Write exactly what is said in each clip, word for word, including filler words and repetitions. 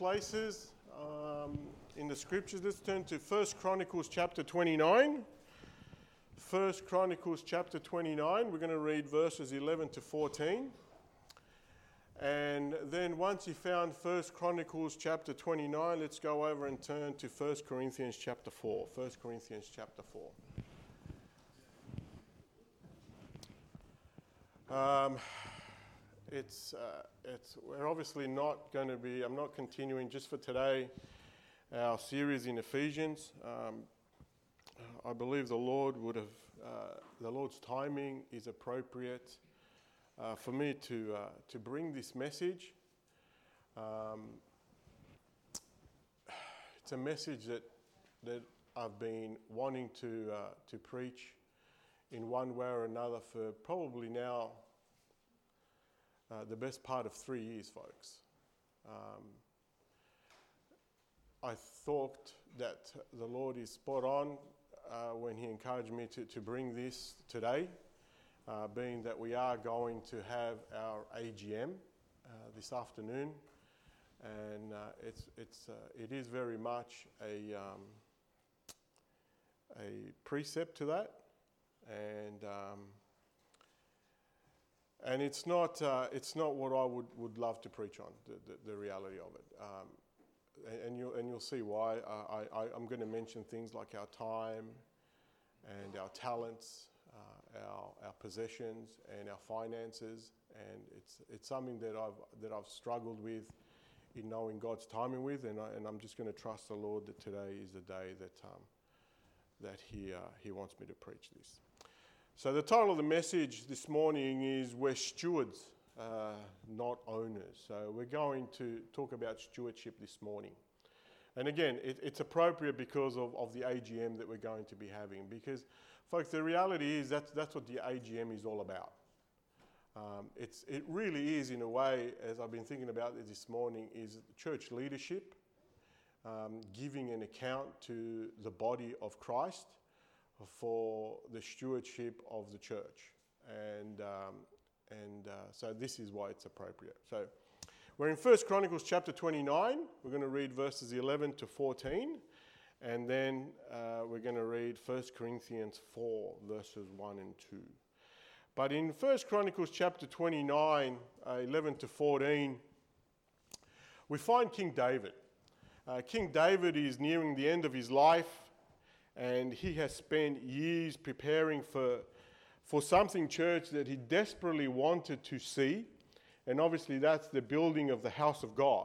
places um, in the scriptures. Let's turn to First Chronicles chapter twenty-nine. First Chronicles chapter twenty-nine. We're going to read verses eleven to fourteen. And then once you found First Chronicles chapter twenty-nine, let's go over and turn to First Corinthians chapter four. First Corinthians chapter four. Um, it's, uh, it's, we're obviously not going to be, I'm not continuing just for today, our series in Ephesians. Um, I believe the Lord would have, uh, the Lord's timing is appropriate uh, for me to, uh, to bring this message. Um, it's a message that, that I've been wanting to, uh, to preach in one way or another for probably now uh, the best part of three years, folks. Um, I thought that the Lord is spot on uh, when He encouraged me to, to bring this today, uh, being that we are going to have our A G M uh, this afternoon, and uh, it's it's uh, it is very much a um, a precept to that. And um, and it's not uh, it's not what I would, would love to preach on, the, the, the reality of it. Um, and, and you'll and you'll see why. Uh, I, I I'm going to mention things like our time, and our talents, uh, our our possessions, and our finances. And it's it's something that I've that I've struggled with in knowing God's timing with. And I, and I'm just going to trust the Lord that today is the day that um, that He uh, He wants me to preach this. So the title of the message this morning is We're Stewards, uh, Not Owners. So we're going to talk about stewardship this morning. And again, it, it's appropriate because of, of the A G M that we're going to be having. Because, folks, the reality is that's, that's what the A G M is all about. Um, it's, it really is, in a way, as I've been thinking about it this morning, is church leadership, um, giving an account to the body of Christ for the stewardship of the church. And um, and uh, so this is why it's appropriate. So we're in First Chronicles chapter twenty-nine. We're going to read verses eleven to fourteen. And then uh, we're going to read First Corinthians four, verses one and two. But in First Chronicles chapter twenty-nine, uh, eleven to fourteen, we find King David. Uh, King David is nearing the end of his life, and he has spent years preparing for, for something, church, that he desperately wanted to see. And obviously that's the building of the house of God.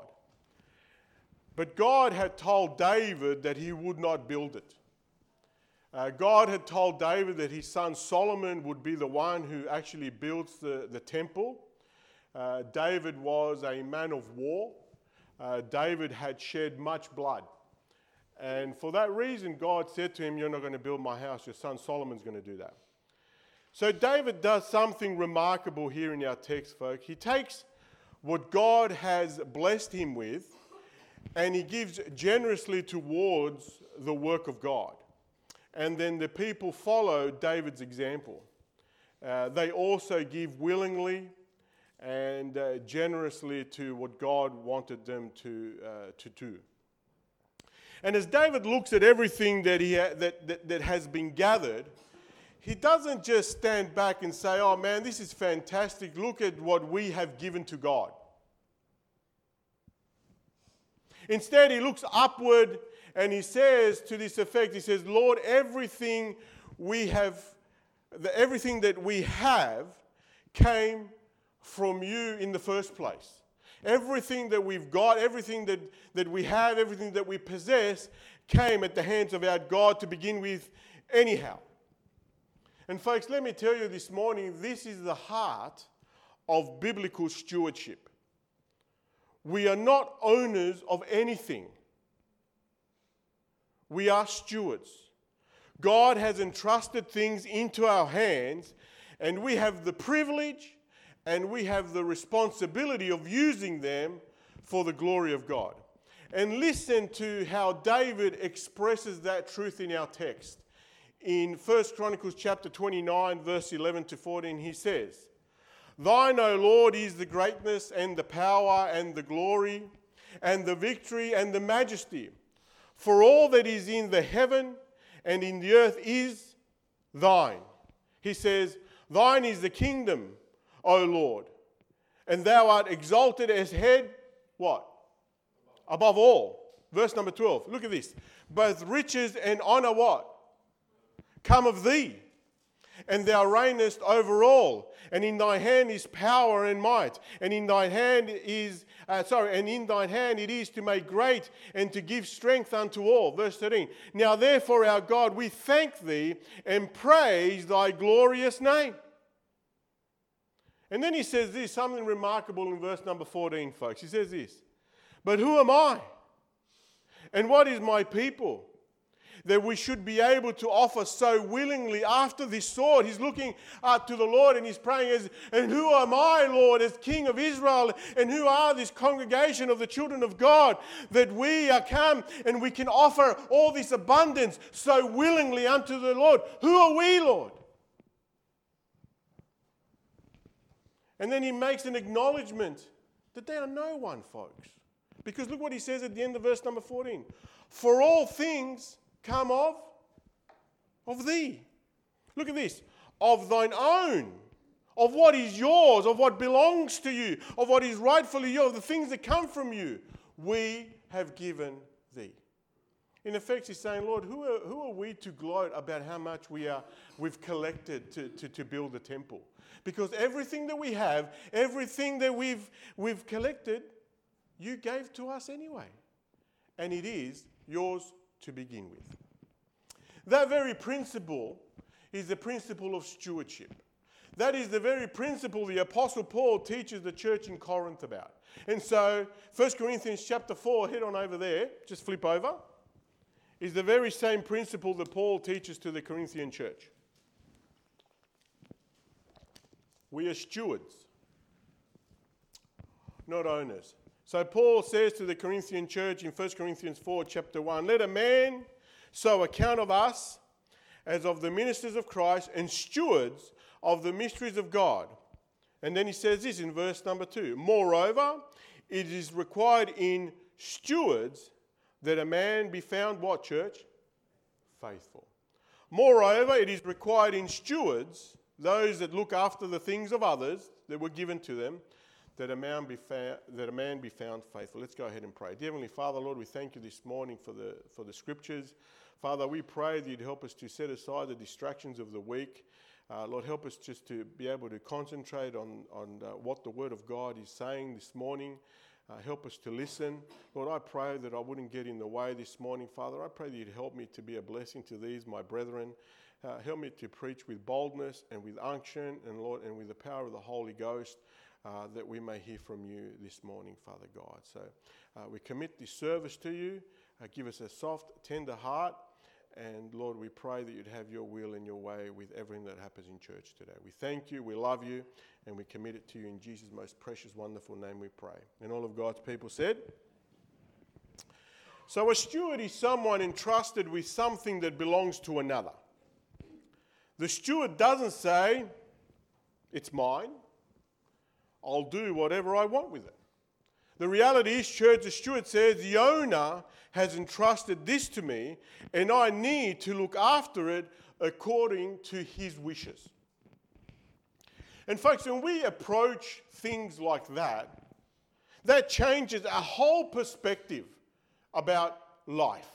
But God had told David that he would not build it. Uh, God had told David that his son Solomon would be the one who actually builds the, the temple. Uh, David was a man of war. Uh, David had shed much blood. And for that reason, God said to him, you're not going to build my house, your son Solomon's going to do that. So David does something remarkable here in our text, folks. He takes what God has blessed him with, and he gives generously towards the work of God. And then the people follow David's example. Uh, they also give willingly and uh, generously to what God wanted them to, uh, to do. And as David looks at everything that, he ha- that, that, that has been gathered, he doesn't just stand back and say, oh man, this is fantastic. Look at what we have given to God. Instead, he looks upward and he says to this effect, he says, Lord, everything we have, the, everything that we have came from you in the first place. Everything that we've got, everything that, that we have, everything that we possess came at the hands of our God to begin with anyhow. And folks, let me tell you this morning, this is the heart of biblical stewardship. We are not owners of anything. We are stewards. God has entrusted things into our hands, and we have the privilege and we have the responsibility of using them for the glory of God. And listen to how David expresses that truth in our text. In First Chronicles chapter twenty-nine, verse eleven to fourteen, he says, Thine, O Lord, is the greatness and the power and the glory, and the victory and the majesty. For all that is in the heaven and in the earth is thine. He says, thine is the kingdom, O Lord, and thou art exalted as head, what? Above all. Verse number twelve. Look at this. Both riches and honour what? Come of thee. And thou reignest over all. And in thy hand is power and might. And in thy hand is, uh, sorry, and in thine hand it is to make great and to give strength unto all. Verse thirteen. Now therefore, our God, we thank thee and praise thy glorious name. And then he says this, something remarkable in verse number fourteen, folks. He says this, but who am I? And what is my people? That we should be able to offer so willingly after this sword. He's looking up to the Lord and he's praying, as, and who am I, Lord, as King of Israel? And who are this congregation of the children of God, that we are come and we can offer all this abundance so willingly unto the Lord? Who are we, Lord? And then he makes an acknowledgement that they are no one, folks. Because look what he says at the end of verse number fourteen. For all things come of, of thee. Look at this. Of thine own. Of what is yours. Of what belongs to you. Of what is rightfully yours. The things that come from you. We have given thee. In effect, he's saying, Lord, who are, who are we to gloat about how much we are, we've collected to, to, to build the temple? Because everything that we have, everything that we've, we've collected, you gave to us anyway. And it is yours to begin with. That very principle is the principle of stewardship. That is the very principle the Apostle Paul teaches the church in Corinth about. And so, First Corinthians chapter four, head on over there, just flip over, is the very same principle that Paul teaches to the Corinthian church. We are stewards, not owners. So Paul says to the Corinthian church in First Corinthians four, chapter one, let a man so account of us as of the ministers of Christ and stewards of the mysteries of God. And then he says this in verse number two. Moreover, it is required in stewards that a man be found, what, church? Faithful. Moreover, it is required in stewards, those that look after the things of others that were given to them, that a man be found, that a man be found faithful. Let's go ahead and pray. Dear Heavenly Father, Lord, we thank you this morning for the for the scriptures. Father, we pray that you'd help us to set aside the distractions of the week. Uh, Lord, help us just to be able to concentrate on, on uh, what the Word of God is saying this morning. Uh, help us to listen. Lord, I pray that I wouldn't get in the way this morning, Father. I pray that you'd help me to be a blessing to these, my brethren. Uh, help me to preach with boldness and with unction, and Lord, and with the power of the Holy Ghost, uh, that we may hear from you this morning, Father God. So uh, we commit this service to you. Uh, give us a soft, tender heart. And Lord, we pray that you'd have your will and your way with everything that happens in church today. We thank you, we love you, and we commit it to you in Jesus' most precious, wonderful name we pray. And all of God's people said? So a steward is someone entrusted with something that belongs to another. The steward doesn't say, it's mine, I'll do whatever I want with it. The reality is, church, the steward says, the owner has entrusted this to me, and I need to look after it according to his wishes. And folks, when we approach things like that, that changes our whole perspective about life.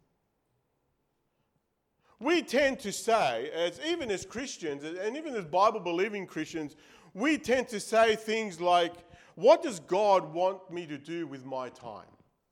We tend to say, as even as Christians, and even as Bible-believing Christians, we tend to say things like, what does God want me to do with my time?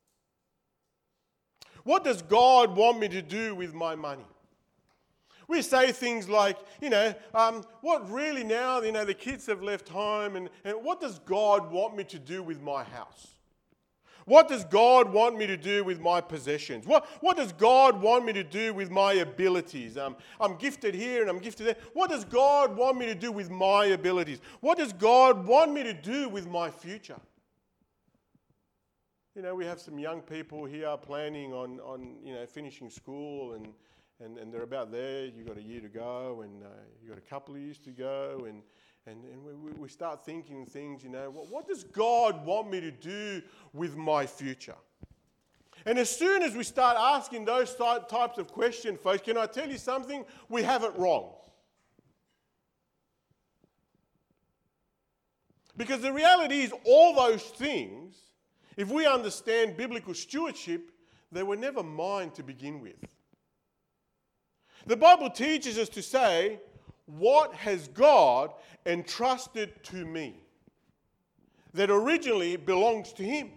What does God want me to do with my money? We say things like, you know, um, what really now, you know, the kids have left home, and, and what does God want me to do with my house? What does God want me to do with my possessions? What, what does God want me to do with my abilities? Um, I'm gifted here and I'm gifted there. What does God want me to do with my abilities? What does God want me to do with my future? You know, we have some young people here planning on, on you know, finishing school, and, and, and they're about there. You've got a year to go, and uh, you've got a couple of years to go, and And, and we, we start thinking things, you know, what, what does God want me to do with my future? And as soon as we start asking those types of questions, folks, can I tell you something? We have it wrong. Because the reality is all those things, if we understand biblical stewardship, they were never mine to begin with. The Bible teaches us to say, what has God entrusted to me that originally belongs to Him?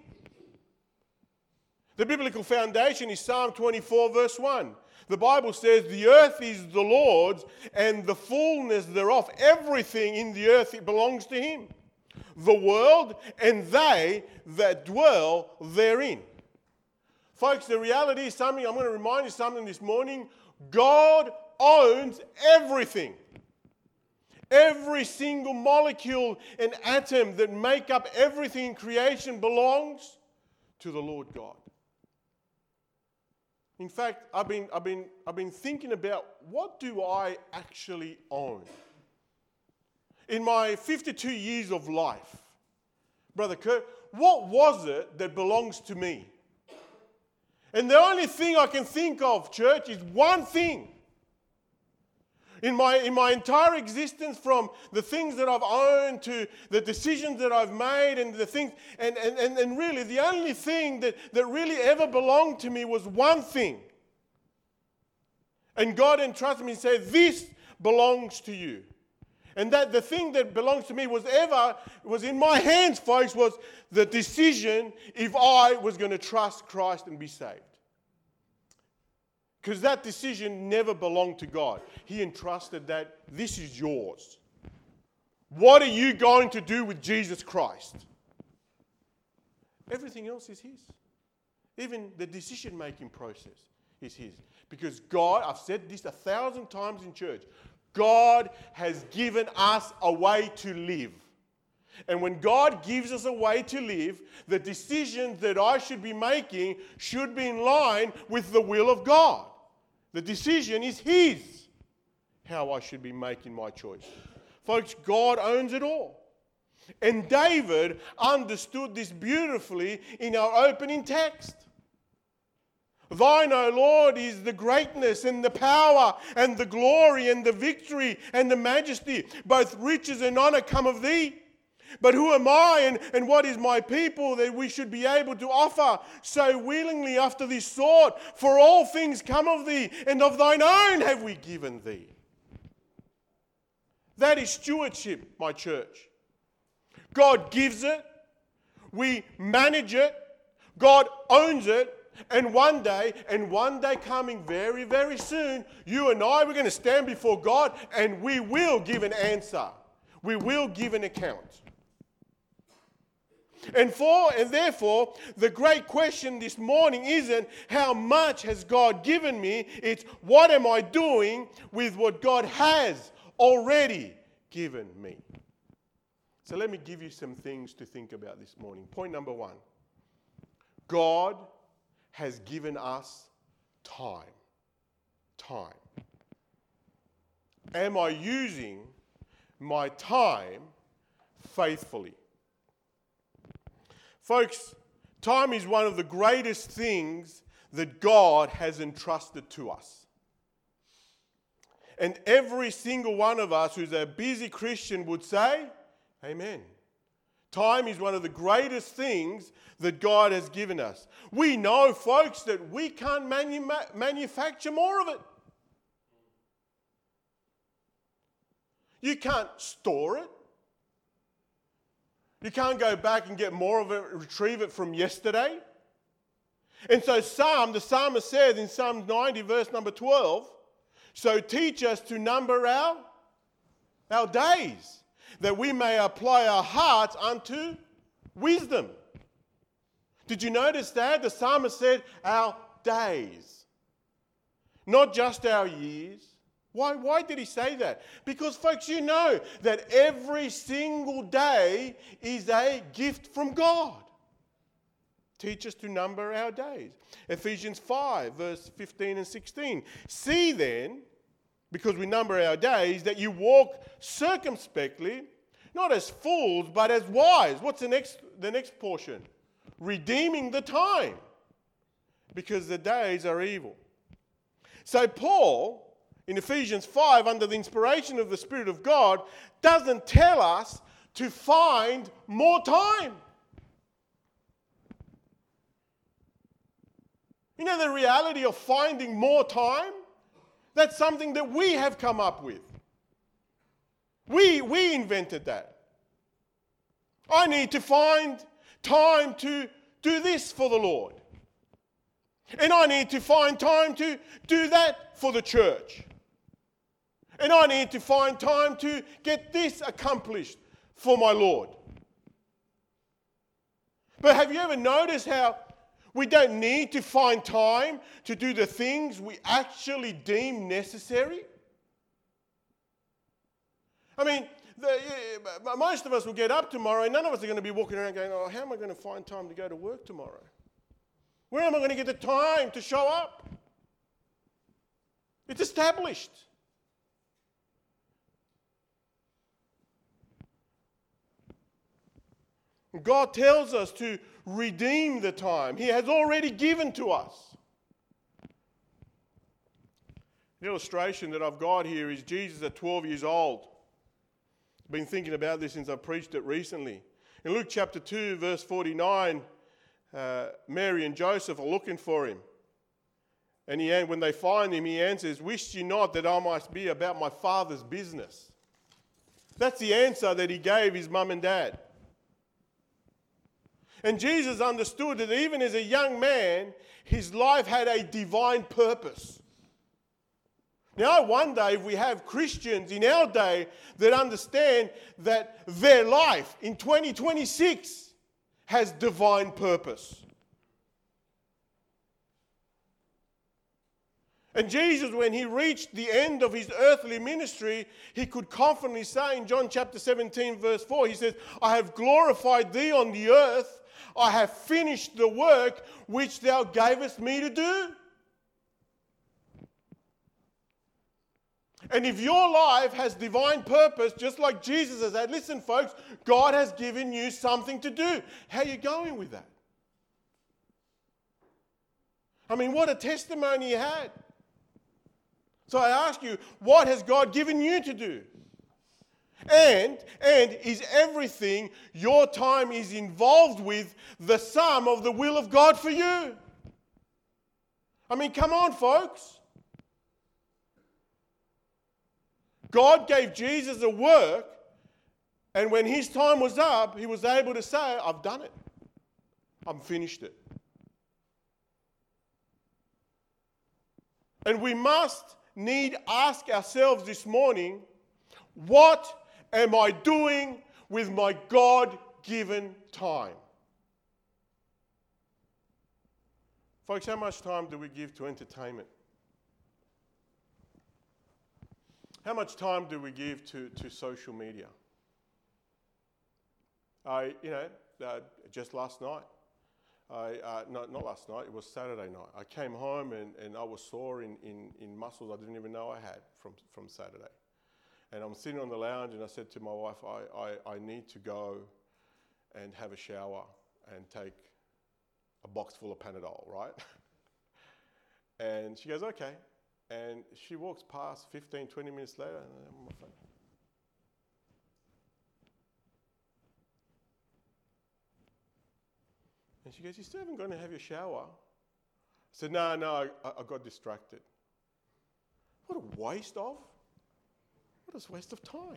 The biblical foundation is Psalm twenty-four verse one. The Bible says, the earth is the Lord's and the fullness thereof. Everything in the earth, it belongs to Him. The world and they that dwell therein. Folks, the reality is something, I'm going to remind you something this morning. God owns everything. Every single molecule and atom that make up everything in creation belongs to the Lord God. In fact, I've been, I've been, I've been thinking about, what do I actually own? In my fifty-two years of life, Brother Kurt, what was it that belongs to me? And the only thing I can think of, church, is one thing. In my, in my entire existence, from the things that I've owned to the decisions that I've made and the things, and, and, and, and really the only thing that, that really ever belonged to me was one thing. And God entrusted me and said, this belongs to you. And that the thing that belongs to me was ever, was in my hands, folks, was the decision if I was going to trust Christ and be saved. Because that decision never belonged to God. He entrusted that this is yours. What are you going to do with Jesus Christ? Everything else is His. Even the decision-making process is His. Because God, I've said this a thousand times in church, God has given us a way to live. And when God gives us a way to live, the decisions that I should be making should be in line with the will of God. The decision is His, how I should be making my choice. Folks, God owns it all. And David understood this beautifully in our opening text. Thine, O Lord, is the greatness and the power and the glory and the victory and the majesty. Both riches and honor come of Thee. But who am I and, and what is my people that we should be able to offer so willingly after this sort? For all things come of Thee, and of Thine own have we given Thee. That is stewardship, my church. God gives it, we manage it, God owns it, and one day, and one day coming very, very soon, you and I, we're going to stand before God and we will give an answer. We will give an account. And for and therefore, the great question this morning isn't how much has God given me, it's what am I doing with what God has already given me. So let me give you some things to think about this morning. Point number one, God has given us time. Time. Am I using my time faithfully? Folks, time is one of the greatest things that God has entrusted to us. And every single one of us who's a busy Christian would say, amen. Time is one of the greatest things that God has given us. We know, folks, that we can't manu- manufacture more of it. You can't store it. You can't go back and get more of it, retrieve it from yesterday. And so Psalm, the psalmist says in Psalm ninety, verse number twelve, so teach us to number our, our days, that we may apply our hearts unto wisdom. Did you notice that? The psalmist said our days, not just our years. Why, why did he say that? Because, folks, you know that every single day is a gift from God. Teach us to number our days. Ephesians five, verse fifteen and sixteen. See then, because we number our days, that you walk circumspectly, Not as fools, but as wise. What's the next, the next portion? Redeeming the time, because the days are evil. So Paul, in Ephesians five, under the inspiration of the Spirit of God, doesn't tell us to find more time. You know the reality of finding more time? That's something that we have come up with. We, we invented that. I need to find time to do this for the Lord. And I need to find time to do that for the church. And I need to find time to get this accomplished for my Lord. But have you ever noticed how we don't need to find time to do the things we actually deem necessary? I mean, the, yeah, most of us will get up tomorrow and none of us are going to be walking around going, oh, how am I going to find time to go to work tomorrow? Where am I going to get the time to show up? It's established. God tells us to redeem the time He has already given to us. The illustration that I've got here is Jesus at twelve years old. I've been thinking about this since I preached it recently. In Luke chapter two, verse forty-nine, uh, Mary and Joseph are looking for Him. And he, when they find Him, He answers, "Wished you not that I might be about my Father's business?" That's the answer that He gave His mum and dad. And Jesus understood that even as a young man, His life had a divine purpose. Now, I wonder if we have Christians in our day that understand that their life in twenty twenty-six has divine purpose. And Jesus, when He reached the end of His earthly ministry, He could confidently say in John chapter seventeen, verse four, He says, "I have glorified Thee on the earth. I have finished the work which Thou gavest me to do." And if your life has divine purpose, just like Jesus has had, listen folks, God has given you something to do. How are you going with that? I mean, what a testimony you had. So I ask you, what has God given you to do? And, and is everything your time is involved with the sum of the will of God for you? I mean, come on, folks. God gave Jesus a work, and when His time was up, He was able to say, "I've done it. I've finished it." And we must need ask ourselves this morning, what am I doing with my God-given time? Folks, how much time do we give to entertainment? How much time do we give to, to social media? I, you know, uh, just last night, I, uh, no, not last night, it was Saturday night. I came home and, and I was sore in, in, in muscles I didn't even know I had from, from Saturday. And I'm sitting on the lounge and I said to my wife, I, I, I need to go and have a shower and take a box full of Panadol, right? And she goes, okay. And she walks past fifteen, twenty minutes later and I'm on my phone. And she goes, you still haven't gone to have your shower? I said, no, no, I, I got distracted. What a waste of, what a waste of time.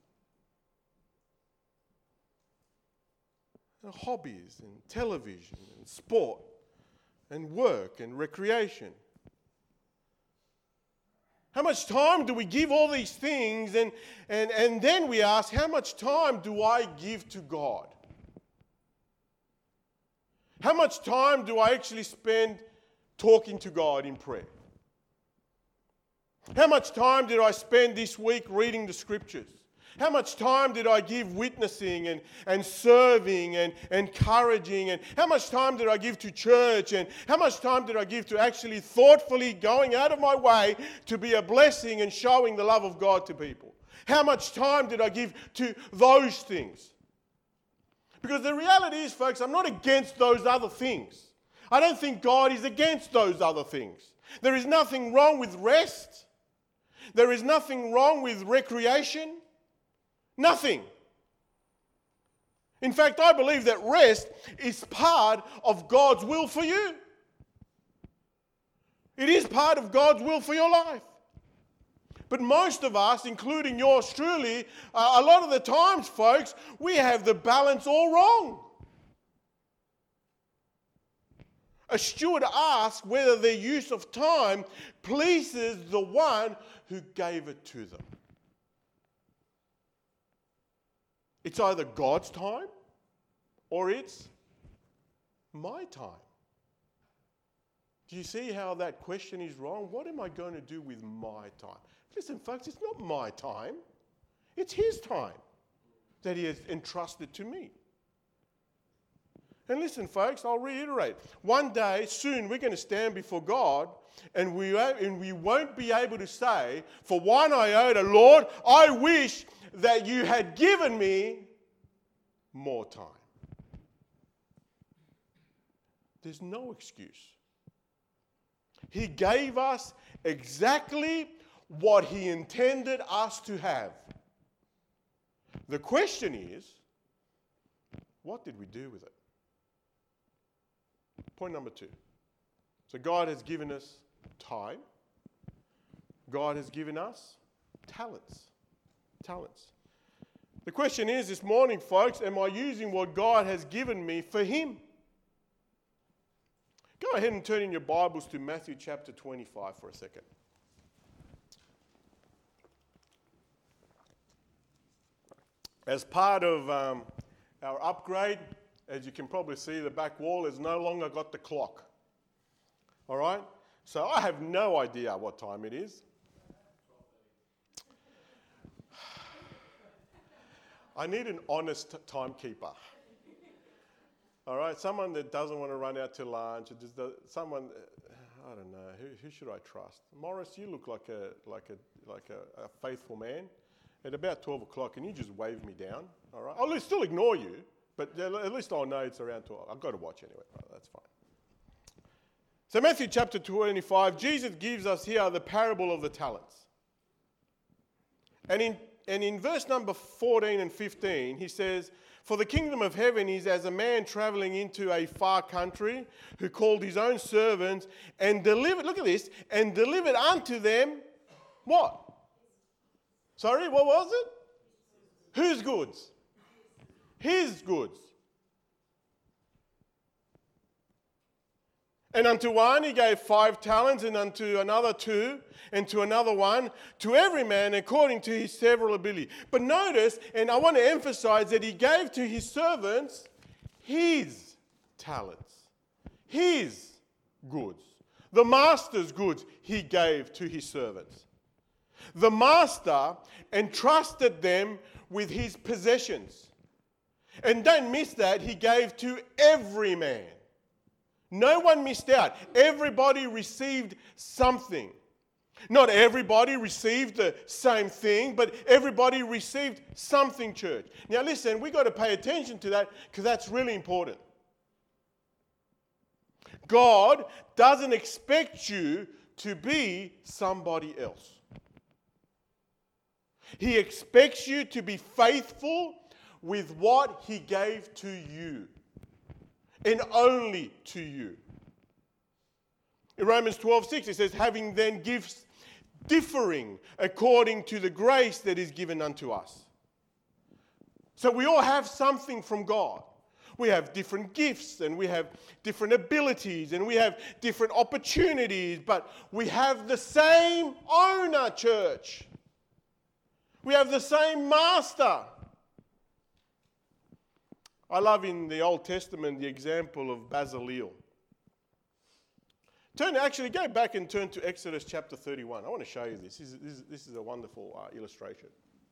And hobbies and television and sport and work and recreation. How much time do we give all these things? And, and, and then we ask, how much time do I give to God? How much time do I actually spend talking to God in prayer? How much time did I spend this week reading the scriptures? How much time did I give witnessing and, and serving and encouraging? And how much time did I give to church? And how much time did I give to actually thoughtfully going out of my way to be a blessing and showing the love of God to people? How much time did I give to those things? Because the reality is, folks, I'm not against those other things. I don't think God is against those other things. There is nothing wrong with rest. There is nothing wrong with recreation. Nothing. In fact, I believe that rest is part of God's will for you. It is part of God's will for your life. But most of us, including yours truly, uh, a lot of the times, folks, we have the balance all wrong. A steward asks whether their use of time pleases the one who gave it to them. It's either God's time or it's my time. Do you see how that question is wrong? What am I going to do with my time? Listen, folks, it's not my time. It's His time that He has entrusted to me. And listen, folks, I'll reiterate. One day, soon, we're going to stand before God, and we, and we won't be able to say, for one iota, Lord, I wish that you had given me more time. There's no excuse. He gave us exactly what He intended us to have. The question is, what did we do with it? Point number two. So God has given us time. God has given us talents. Talents. The question is this morning, folks, am I using what God has given me for Him? Go ahead and turn in your Bibles to Matthew chapter twenty-five for a second. As part of um, our upgrade, as you can probably see, the back wall has no longer got the clock. All right? So I have no idea what time it is. I need an honest timekeeper. All right? Someone that doesn't want to run out to lunch. Or just does, someone, I don't know, who, who should I trust? Morris, you look like a like a like a, a faithful man. At about twelve o'clock, can you just wave me down? All right? I'll still ignore you, but at least I'll know it's around twelve. I've got to watch anyway. Right, that's fine. So Matthew chapter twenty-five, Jesus gives us here the parable of the talents. And in, and in verse number fourteen and fifteen, he says, for the kingdom of heaven is as a man traveling into a far country who called his own servants and delivered, look at this, and delivered unto them what? Sorry, what was it? Whose goods? His goods. And unto one he gave five talents, and unto another two, and to another one, to every man according to his several ability. But notice, and I want to emphasize that he gave to his servants his talents, his goods. The master's goods he gave to his servants. The master entrusted them with his possessions. And don't miss that, he gave to every man. No one missed out. Everybody received something. Not everybody received the same thing, but everybody received something, church. Now listen, we've got to pay attention to that because that's really important. God doesn't expect you to be somebody else. He expects you to be faithful with what He gave to you. And only to you. In Romans twelve six it says, having then gifts differing according to the grace that is given unto us. So we all have something from God. We have different gifts and we have different abilities and we have different opportunities, but we have the same owner, church. We have the same master. I love in the Old Testament the example of Bezalel. Turn, actually, go back and turn to Exodus chapter thirty-one. I want to show you this. This is, this is, this is a wonderful uh, illustration.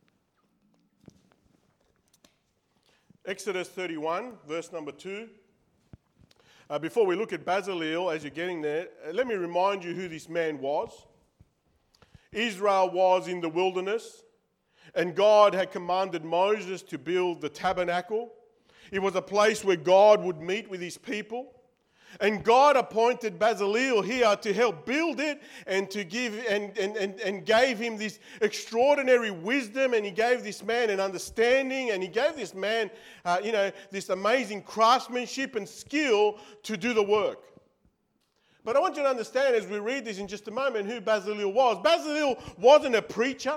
Exodus thirty-one, verse number two. Uh, before we look at Bezalel, as you're getting there, uh, let me remind you who this man was. Israel was in the wilderness. And God had commanded Moses to build the tabernacle. It was a place where God would meet with his people. And God appointed Bezalel here to help build it and to give and, and, and, and gave him this extraordinary wisdom, and he gave this man an understanding, and he gave this man uh, you know, this amazing craftsmanship and skill to do the work. But I want you to understand as we read this in just a moment who Bezalel was. Bezalel wasn't a preacher.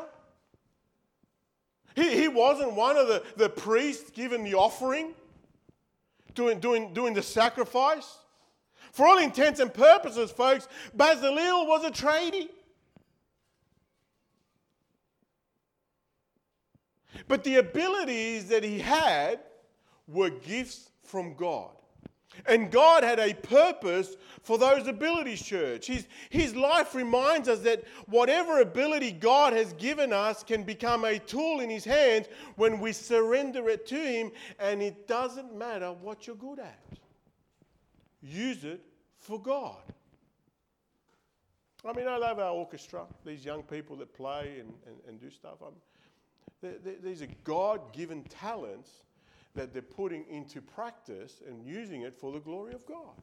He, he wasn't one of the, the priests giving the offering, doing, doing, doing the sacrifice. For all intents and purposes, folks, Bezalel was a tradie. But the abilities that he had were gifts from God. And God had a purpose for those abilities, church. His, his life reminds us that whatever ability God has given us can become a tool in his hands when we surrender it to him, and it doesn't matter what you're good at. Use it for God. I mean, I love our orchestra, these young people that play and, and, and do stuff. I'm, they're, they're, these are God-given talents that they're putting into practice and using it for the glory of God.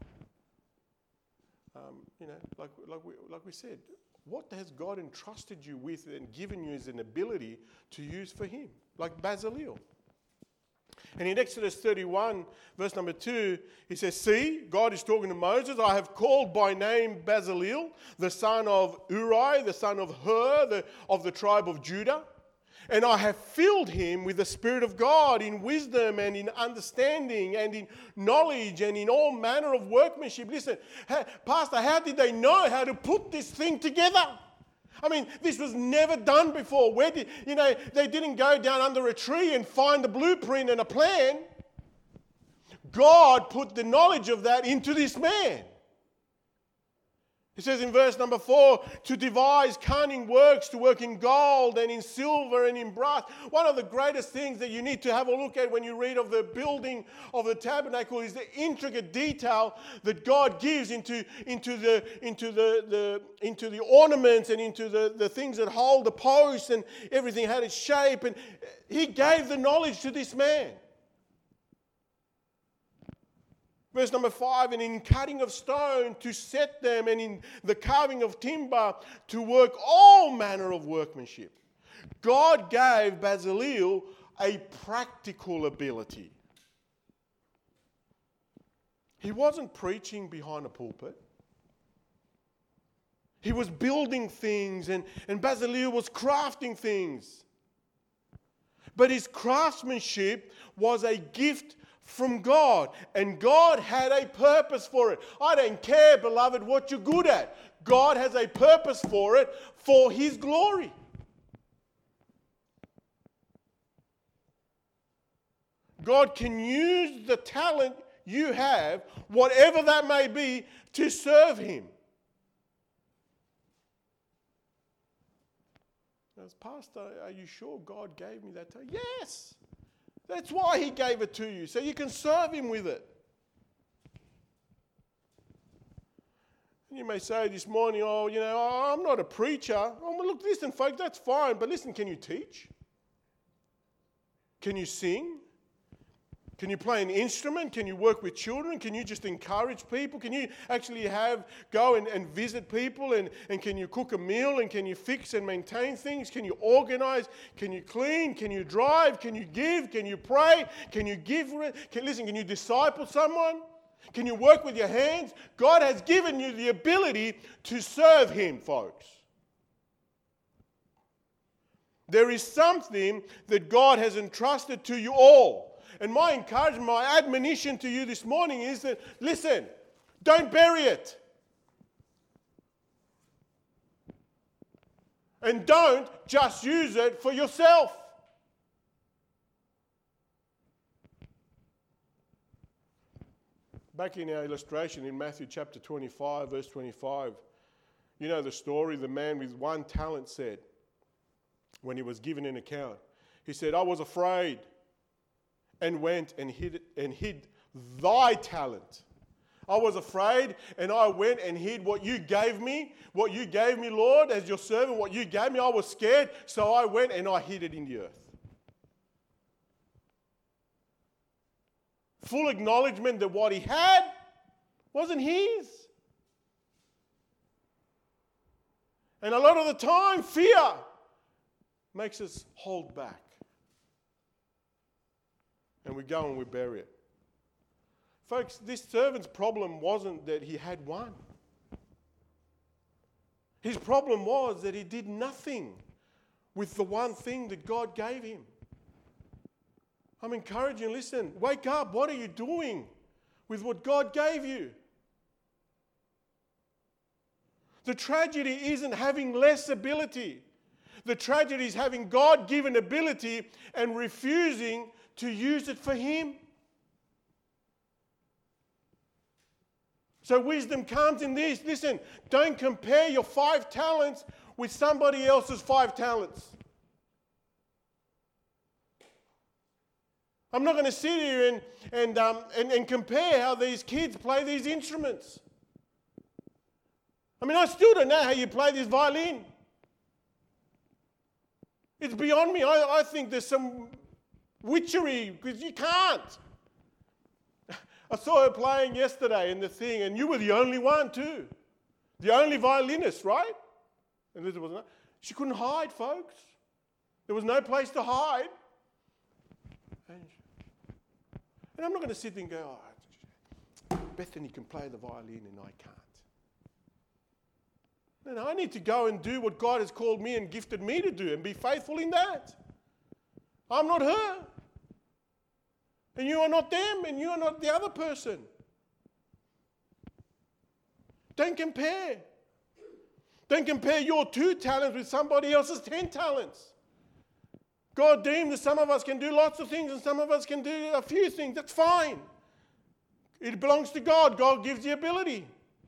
Um, you know, like, like, we, like we said, what has God entrusted you with and given you as an ability to use for him? Like Bezalel. And in Exodus thirty-one, verse number two, he says, see, God is talking to Moses, I have called by name Bezalel, the son of Uri, the son of Hur, the, of the tribe of Judah. And I have filled him with the Spirit of God in wisdom and in understanding and in knowledge and in all manner of workmanship. Listen, Pastor, how did they know how to put this thing together? I mean, this was never done before. Where did, you know, they didn't go down under a tree and find a blueprint and a plan. God put the knowledge of that into this man. It says in verse number four, to devise cunning works, to work in gold and in silver and in brass. One of the greatest things that you need to have a look at when you read of the building of the tabernacle is the intricate detail that God gives into, into, the, into, the, the, into the ornaments and into the, the things that hold the posts, and everything had its shape. And he gave the knowledge to this man. Verse number five, and in cutting of stone to set them, and in the carving of timber to work all manner of workmanship. God gave Bezalel a practical ability. He wasn't preaching behind a pulpit. He was building things, and, and Bezalel was crafting things. But his craftsmanship was a gift from God, and God had a purpose for it. I don't care, beloved, what you're good at. God has a purpose for it for his glory. God can use the talent you have, whatever that may be, to serve him. As Pastor, are you sure God gave me that talent? Yes. That's why he gave it to you, so you can serve him with it. And you may say this morning, oh, you know, I'm not a preacher. Oh, well, look, listen, folks, that's fine. But listen, can you teach? Can you sing? Can you play an instrument? Can you work with children? Can you just encourage people? Can you actually have go and, and visit people? And, and can you cook a meal? And can you fix and maintain things? Can you organize? Can you clean? Can you drive? Can you give? Can you pray? Can you give? Can, listen, can you disciple someone? Can you work with your hands? God has given you the ability to serve him, folks. There is something that God has entrusted to you all. And my encouragement, my admonition to you this morning is that, listen, don't bury it. And don't just use it for yourself. Back in our illustration in Matthew chapter twenty-five, verse twenty-five, you know the story, the man with one talent said, when he was given an account, he said, I was afraid, and went and hid and hid thy talent. I was afraid, and I went and hid what you gave me, what you gave me, Lord, as your servant, what you gave me. I was scared, so I went and I hid it in the earth. Full acknowledgement that what he had wasn't his. And a lot of the time, fear makes us hold back. And we go and we bury it. Folks, this servant's problem wasn't that he had one. His problem was that he did nothing with the one thing that God gave him. I'm encouraging you, listen, wake up. What are you doing with what God gave you? The tragedy isn't having less ability. The tragedy is having God-given ability and refusing to use it for Him. So wisdom comes in this. Listen, don't compare your five talents with somebody else's five talents. I'm not going to sit here and, and, um, and, and compare how these kids play these instruments. I mean, I still don't know how you play this violin. It's beyond me. I, I think there's some witchery because you can't. I saw her playing yesterday in the thing, and you were the only one too. The only violinist, right? And Liz wasn't. She couldn't hide, folks. There was no place to hide. And, and I'm not going to sit there and go, oh, Bethany can play the violin and I can't. No, no, I need to go and do what God has called me and gifted me to do and be faithful in that. I'm not her. And you are not them, and you are not the other person. Don't compare. Don't compare your two talents with somebody else's ten talents. God deemed that some of us can do lots of things and some of us can do a few things. That's fine. It belongs to God. God gives the ability.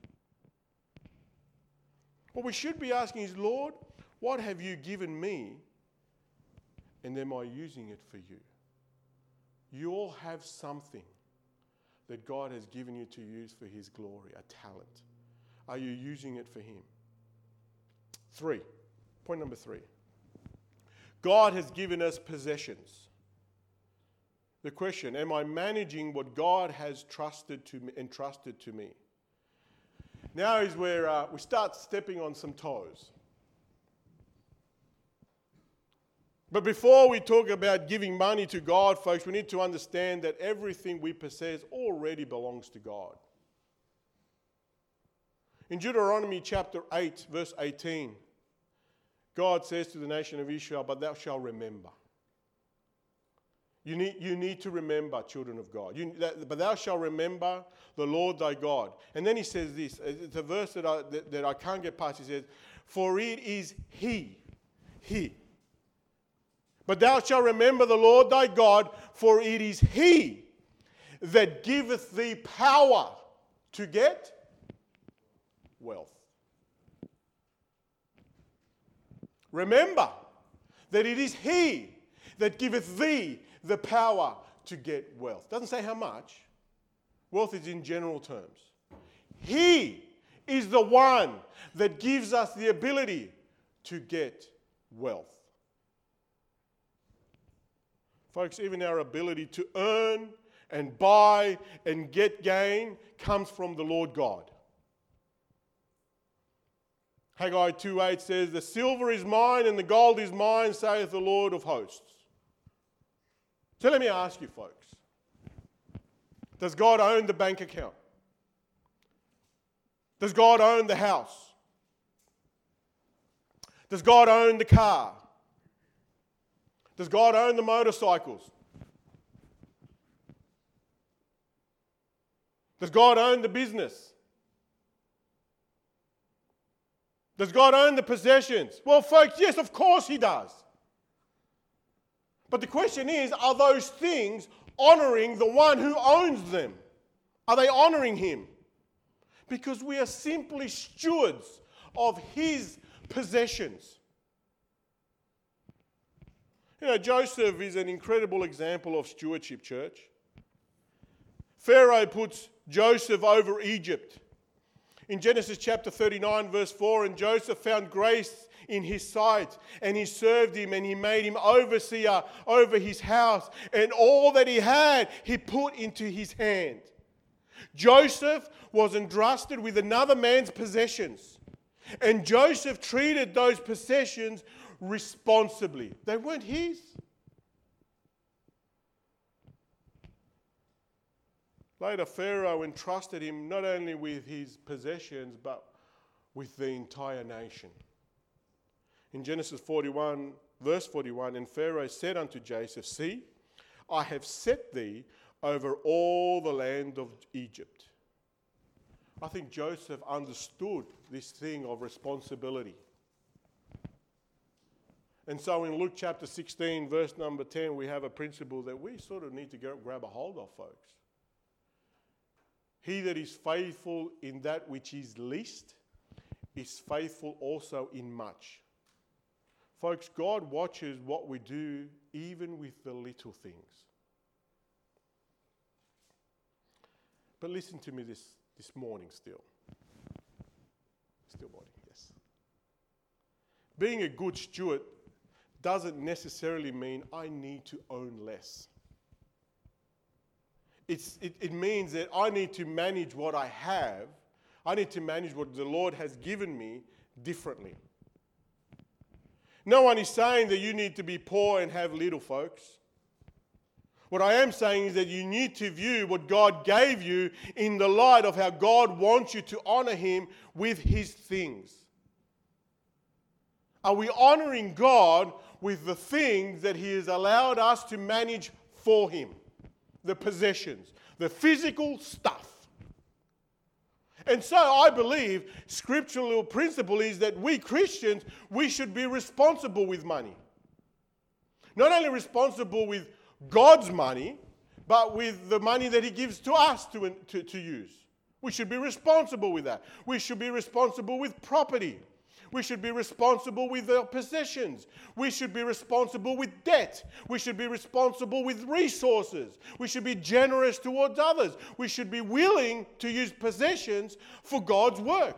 What we should be asking is, Lord, what have you given me, and am I using it for you? You all have something that God has given you to use for His glory, a talent. Are you using it for Him? Three. Point number three. God has given us possessions. The question, am I managing what God has trusted to me, entrusted to me? Now is where uh, we start stepping on some toes. But before we talk about giving money to God, folks, we need to understand that everything we possess already belongs to God. In Deuteronomy chapter eight, verse eighteen, God says to the nation of Israel, but thou shalt remember. You need, you need to remember, children of God. You, that, but thou shalt remember the Lord thy God. And then he says this. It's a verse that I, that, that I can't get past. He says, for it is He. He. But thou shalt remember the Lord thy God, for it is He that giveth thee power to get wealth. Remember that it is He that giveth thee the power to get wealth. Doesn't say how much. Wealth is in general terms. He is the one that gives us the ability to get wealth. Folks, even our ability to earn and buy and get gain comes from the Lord God. Haggai two eight says, the silver is mine and the gold is mine, saith the Lord of hosts. So let me ask you, folks, does God own the bank account? Does God own the house? Does God own the car? Does God own the motorcycles? Does God own the business? Does God own the possessions? Well, folks, yes, of course He does. But the question is, are those things honoring the one who owns them? Are they honoring Him? Because we are simply stewards of His possessions. You know, Joseph is an incredible example of stewardship, church. Pharaoh puts Joseph over Egypt. In Genesis chapter thirty-nine, verse four, and Joseph found grace in his sight, and he served him, and he made him overseer over his house, and all that he had he put into his hand. Joseph was entrusted with another man's possessions, and Joseph treated those possessions responsibly. They weren't his. Later, Pharaoh entrusted him not only with his possessions, but with the entire nation. In Genesis forty-one, verse forty-one, and Pharaoh said unto Joseph, See, I have set thee over all the land of Egypt. I think Joseph understood this thing of responsibility. And so in Luke chapter sixteen, verse number ten, we have a principle that we sort of need to go grab a hold of, folks. He that is faithful in that which is least is faithful also in much. Folks, God watches what we do even with the little things. But listen to me this, this morning still. Still morning, yes. Being a good steward doesn't necessarily mean I need to own less. It's, it, it means that I need to manage what I have. I need to manage what the Lord has given me differently. No one is saying that you need to be poor and have little, folks. What I am saying is that you need to view what God gave you in the light of how God wants you to honor Him with His things. Are we honoring God with the things that He has allowed us to manage for Him? The possessions, the physical stuff. And so I believe scriptural principle is that we Christians, we should be responsible with money. Not only responsible with God's money, but with the money that He gives to us to, to, to use. We should be responsible with that. We should be responsible with property. We should be responsible with our possessions. We should be responsible with debt. We should be responsible with resources. We should be generous towards others. We should be willing to use possessions for God's work.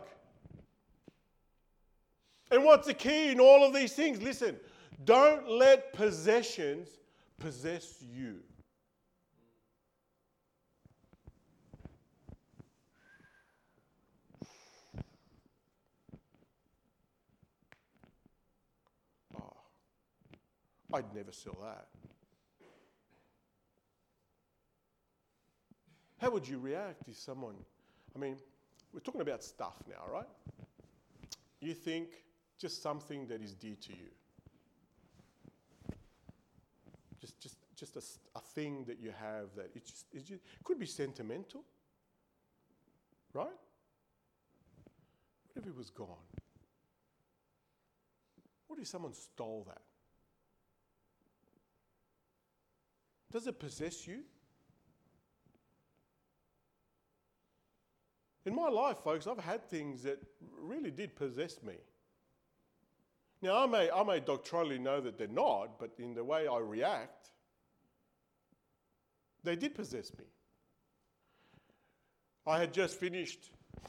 And what's the key in all of these things? Listen, don't let possessions possess you. I'd never sell that. How would you react if someone, I mean, we're talking about stuff now, right? You think just something that is dear to you. Just just, just a, a thing that you have that it's just, it's just, it could be sentimental, right? What if it was gone? What if someone stole that? Does it possess you? In my life, folks, I've had things that really did possess me. Now, I may, I may doctrinally know that they're not, but in the way I react, they did possess me. I had just finished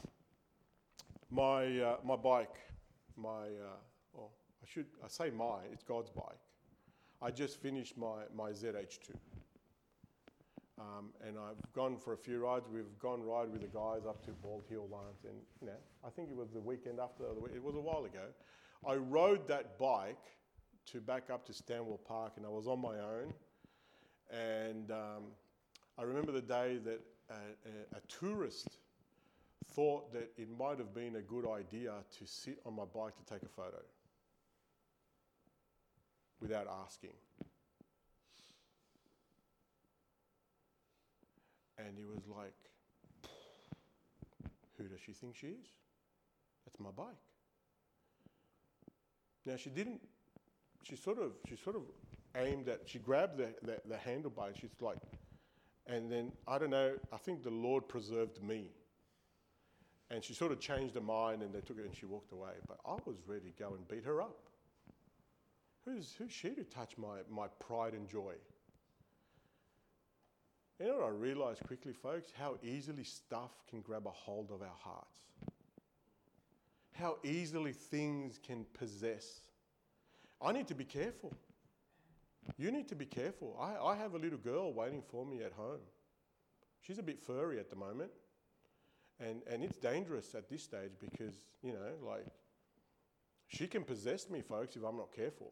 my uh, my bike, my, uh, well, I should, I say my, it's God's bike. I just finished my, my Z H two. Um, and I've gone for a few rides. We've gone ride with the guys up to Bald Hill once, and you know, I think it was the weekend after, it was a while ago. I rode that bike to back up to Stanwell Park, and I was on my own. And um, I remember the day that a, a, a tourist thought that it might have been a good idea to sit on my bike to take a photo without asking. And he was like, who does she think she is? That's my bike. Now she didn't, she sort of, she sort of aimed at, she grabbed the, the, the handlebar and she's like, and then, I don't know, I think the Lord preserved me. And she sort of changed her mind and they took it and she walked away. But I was ready to go and beat her up. Who's, who's she to touch my, my pride and joy? You know what I realised quickly, folks? How easily stuff can grab a hold of our hearts. How easily things can possess. I need to be careful. You need to be careful. I, I have a little girl waiting for me at home. She's a bit furry at the moment. And, and it's dangerous at this stage because, you know, like, she can possess me, folks, if I'm not careful.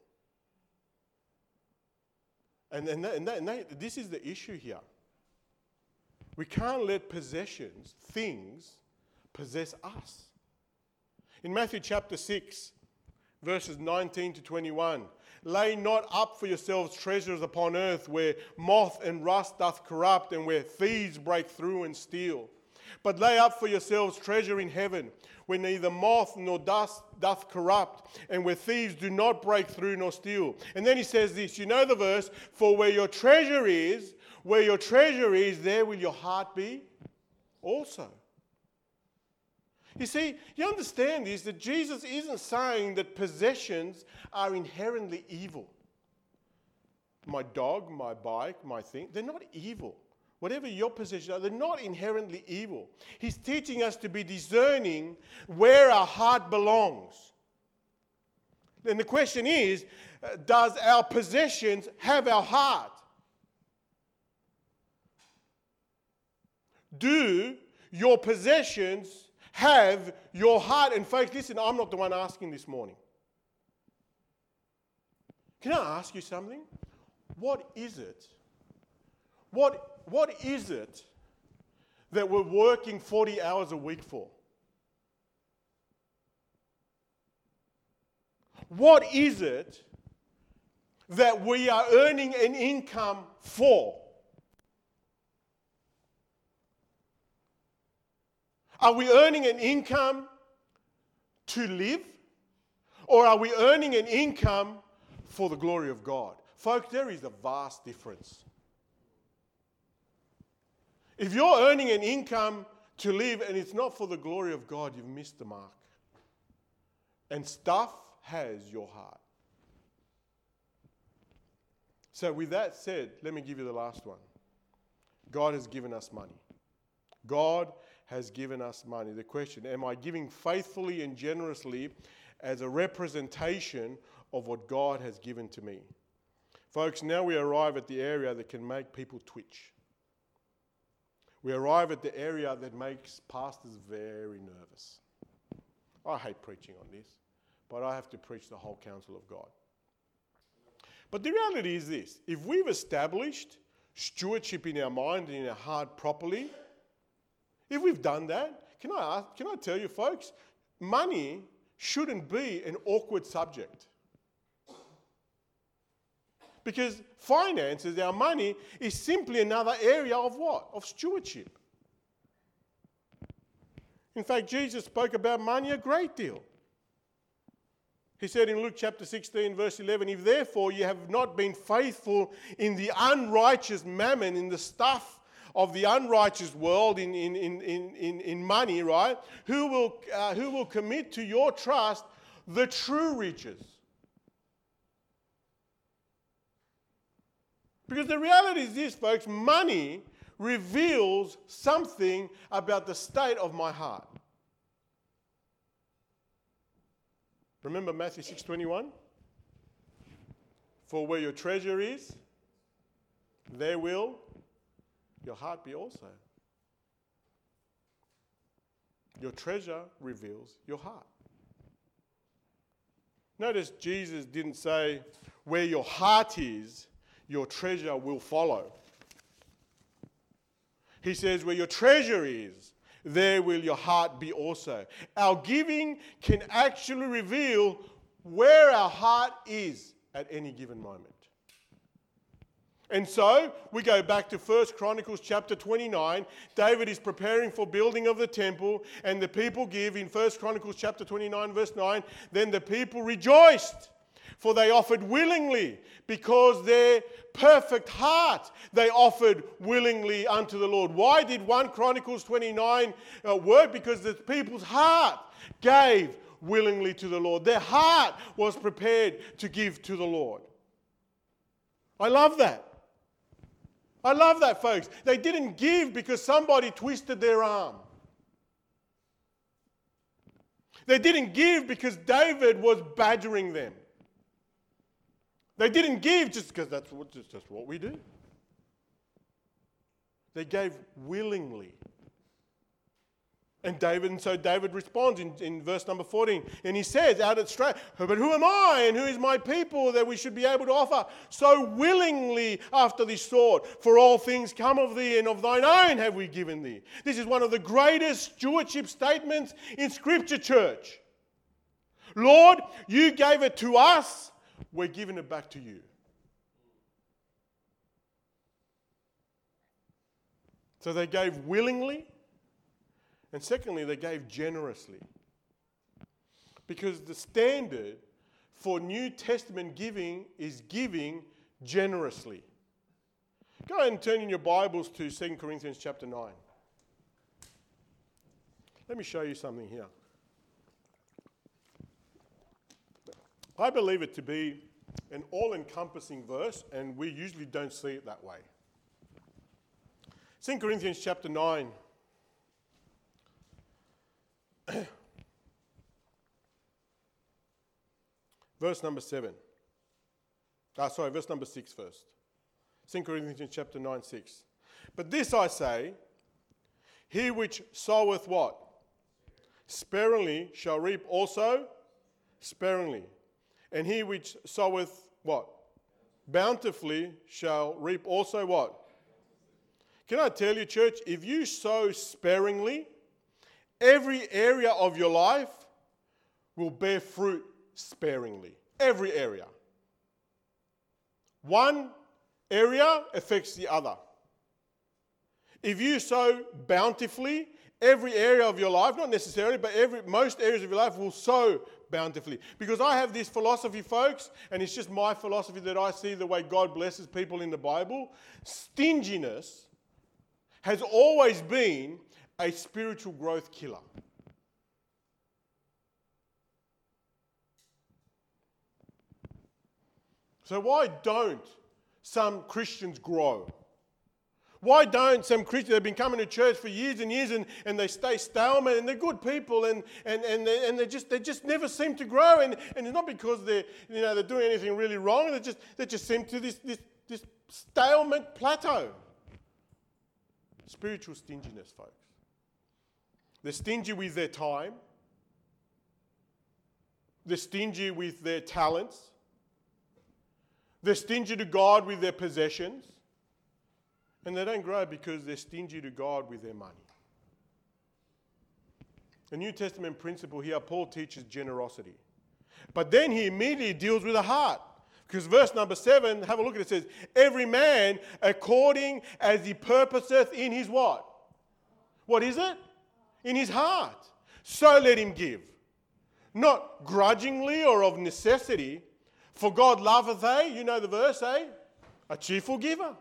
And, and, that, and, that, and that, this is the issue here. We can't let possessions, things, possess us. In Matthew chapter six, verses nineteen to twenty-one, lay not up for yourselves treasures upon earth where moth and rust doth corrupt and where thieves break through and steal. But lay up for yourselves treasure in heaven where neither moth nor dust doth corrupt and where thieves do not break through nor steal. And then he says this, you know the verse, for where your treasure is, where your treasure is, there will your heart be also. You see, you understand this, that Jesus isn't saying that possessions are inherently evil. My dog, my bike, my thing, they're not evil. Whatever your possessions are, they're not inherently evil. He's teaching us to be discerning where our heart belongs. Then the question is, does our possessions have our heart? Do your possessions have your heart? And folks, listen, I'm not the one asking this morning. Can I ask you something? What is it? What, what is it that we're working forty hours a week for? What is it that we are earning an income for? Are we earning an income to live? Or are we earning an income for the glory of God? Folks, there is a vast difference. If you're earning an income to live and it's not for the glory of God, you've missed the mark. And stuff has your heart. So with that said, let me give you the last one. God has given us money. God has given us money. The question, am I giving faithfully and generously as a representation of what God has given to me? Folks, now we arrive at the area that can make people twitch. We arrive at the area that makes pastors very nervous. I hate preaching on this, but I have to preach the whole counsel of God. But the reality is this, if we've established stewardship in our mind and in our heart properly, if we've done that, can I ask, can I tell you folks, money shouldn't be an awkward subject. Because finances, our money, is simply another area of what? Of stewardship. In fact, Jesus spoke about money a great deal. He said in Luke chapter sixteen, verse eleven, if therefore you have not been faithful in the unrighteous mammon, in the stuff of the unrighteous world, in, in, in, in, in money, right? Who will, uh, who will commit to your trust the true riches? Because the reality is this, folks, money reveals something about the state of my heart. Remember Matthew six twenty-one? For where your treasure is, there will your heart be also. Your treasure reveals your heart. Notice Jesus didn't say, where your heart is, your treasure will follow. He says, where your treasure is, there will your heart be also. Our giving can actually reveal where our heart is at any given moment. And so, we go back to First Chronicles chapter twenty-nine. David is preparing for building of the temple, and the people give in First Chronicles chapter twenty-nine, verse nine, then the people rejoiced, for they offered willingly, because their perfect heart they offered willingly unto the Lord. Why did First Chronicles twenty-nine uh, work? Because the people's heart gave willingly to the Lord. Their heart was prepared to give to the Lord. I love that. I love that, folks. They didn't give because somebody twisted their arm. They didn't give because David was badgering them. They didn't give just because that's what, just, just what we do. They gave willingly. And David, and so David responds in, in verse number fourteen, and he says, out at straight, but who am I and who is my people that we should be able to offer so willingly after this sword? For all things come of thee, and of thine own have we given thee. This is one of the greatest stewardship statements in Scripture, church. Lord, you gave it to us, we're giving it back to you. So they gave willingly. And secondly, they gave generously. Because the standard for New Testament giving is giving generously. Go ahead and turn in your Bibles to Second Corinthians chapter nine. Let me show you something here. I believe it to be an all-encompassing verse, and we usually don't see it that way. Second Corinthians chapter nine. Verse number seven. Ah, sorry, verse number six first. Second Corinthians chapter nine, six. But this I say, he which soweth what? Sparingly shall reap also sparingly. And he which soweth what? Bountifully shall reap also what? Can I tell you, church, if you sow sparingly, every area of your life will bear fruit sparingly. Every area. One area affects the other. If you sow bountifully, every area of your life, not necessarily, but every most areas of your life will sow bountifully. Because I have this philosophy, folks, and it's just my philosophy that I see the way God blesses people in the Bible. Stinginess has always been a spiritual growth killer. So why don't some Christians grow? Why don't some Christians, they've been coming to church for years and years and, and they stay stalemate and they're good people and, and, and, they, and they, just, they just never seem to grow, and, and it's not because they're, you know, they're doing anything really wrong, they just, they just seem to this, this, this stalemate plateau. Spiritual stinginess, folks. They're stingy with their time. They're stingy with their talents. They're stingy to God with their possessions. And they don't grow because they're stingy to God with their money. The New Testament principle here, Paul teaches generosity. But then he immediately deals with the heart. Because verse number seven, have a look at it, it says, every man according as he purposeth in his what? What is it? In his heart. So let him give. Not grudgingly or of necessity. For God loveth, eh? You know the verse, eh? A cheerful giver.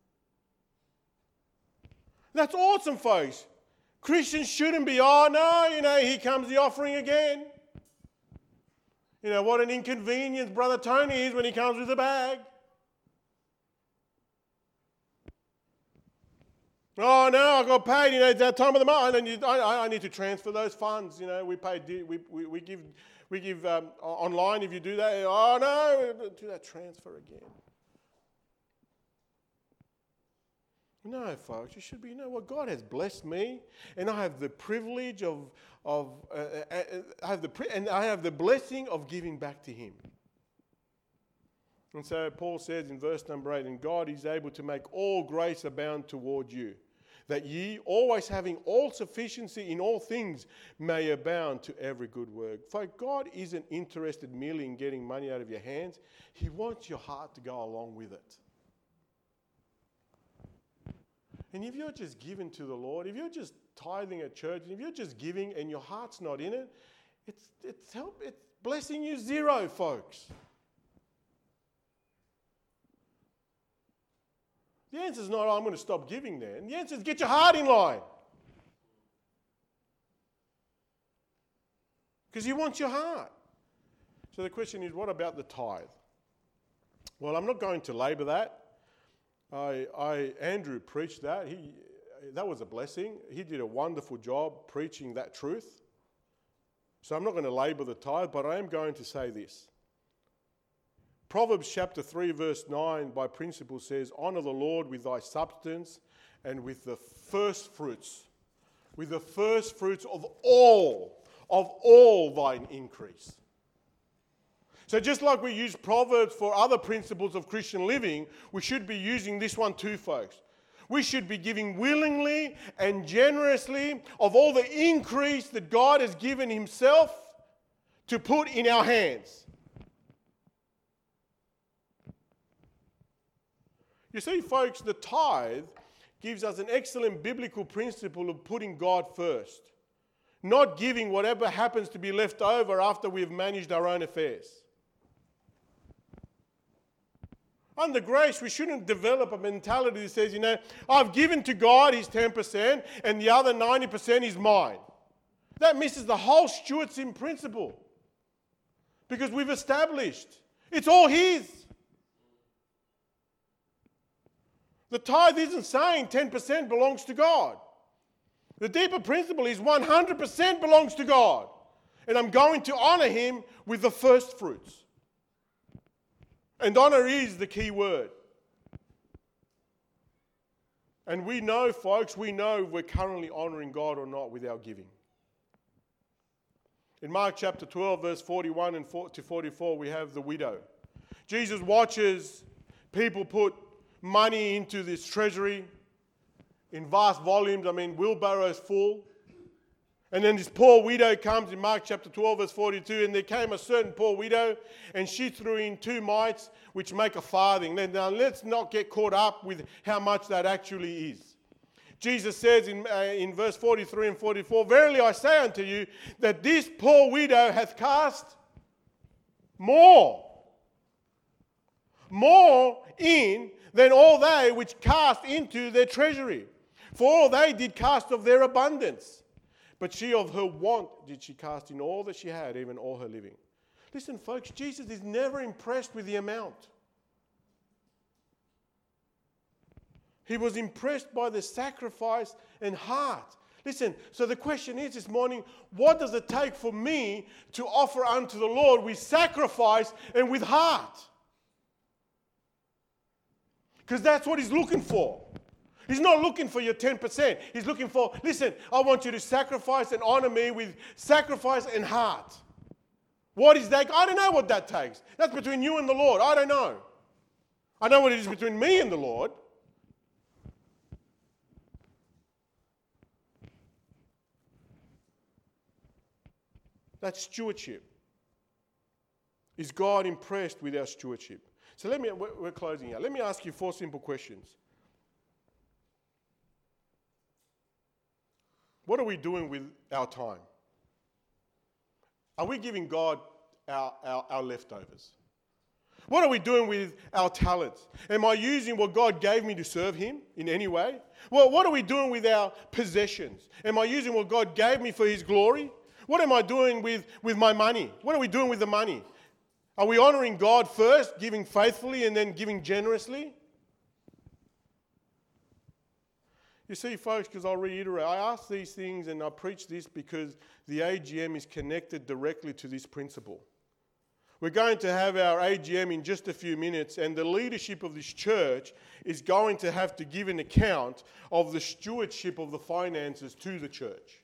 That's awesome, folks. Christians shouldn't be, oh no, you know, here comes the offering again. You know, what an inconvenience Brother Tony is when he comes with a bag. Oh no, I got paid. You know, it's that time of the month. I need, I, I need to transfer those funds. You know, we pay, we we, we give, we give um, online. If you do that, oh no, do that transfer again. No, folks, you should be. You know what? God has blessed me, and I have the privilege of of uh, uh, I have the pri- and I have the blessing of giving back to Him. And so Paul says in verse number eight, and God is able to make all grace abound toward you, that ye, always having all sufficiency in all things, may abound to every good work. For God isn't interested merely in getting money out of your hands. He wants your heart to go along with it. And if you're just giving to the Lord, if you're just tithing at church, and if you're just giving and your heart's not in it, it's it's help it's blessing you zero, folks. The answer is not, oh, I'm going to stop giving then. The answer is get your heart in line. Because He wants your heart. So the question is, what about the tithe? Well, I'm not going to labour that. I, I, Andrew preached that. He, that was a blessing. He did a wonderful job preaching that truth. So I'm not going to labour the tithe, but I am going to say this. Proverbs chapter three verse nine by principle says, honour the Lord with thy substance and with the first fruits, with the first fruits of all, of all thine increase. So just like we use Proverbs for other principles of Christian living, we should be using this one too, folks. We should be giving willingly and generously of all the increase that God has given himself to put in our hands. You see, folks, the tithe gives us an excellent biblical principle of putting God first, not giving whatever happens to be left over after we've managed our own affairs. Under grace, we shouldn't develop a mentality that says, you know, I've given to God his ten percent and the other ninety percent is mine. That misses the whole stewardship principle. Because we've established it's all his. The tithe isn't saying ten percent belongs to God. The deeper principle is one hundred percent belongs to God. And I'm going to honour him with the first fruits. And honour is the key word. And we know, folks, we know if we're currently honouring God or not with our giving. In Mark chapter twelve, verse forty-one and to forty-four, we have the widow. Jesus watches people put money into this treasury in vast volumes, I mean, wheelbarrows full. And then this poor widow comes in Mark chapter twelve, verse forty-two, and there came a certain poor widow, and she threw in two mites, which make a farthing. Now, let's not get caught up with how much that actually is. Jesus says in, uh, in verse forty-three and forty-four, verily I say unto you, that this poor widow hath cast more, more in than all they which cast into their treasury. For all they did cast of their abundance. But she of her want did she cast in all that she had, even all her living. Listen, folks, Jesus is never impressed with the amount. He was impressed by the sacrifice and heart. Listen, so the question is this morning, what does it take for me to offer unto the Lord with sacrifice and with heart? Because that's what he's looking for. He's not looking for your ten percent. He's looking for, listen, I want you to sacrifice and honor me with sacrifice and heart. What is that? I don't know what that takes. That's between you and the Lord. I don't know. I know what it is between me and the Lord. That's stewardship. Is God impressed with our stewardship? So let me, we're closing here. Let me ask you four simple questions. What are we doing with our time? Are we giving God our, our, our leftovers? What are we doing with our talents? Am I using what God gave me to serve him in any way? Well, what are we doing with our possessions? Am I using what God gave me for his glory? What am I doing with, with my money? What are we doing with the money? Are we honouring God first, giving faithfully and then giving generously? You see, folks, because I'll reiterate, I ask these things and I preach this because the A G M is connected directly to this principle. We're going to have our A G M in just a few minutes, and the leadership of this church is going to have to give an account of the stewardship of the finances to the church.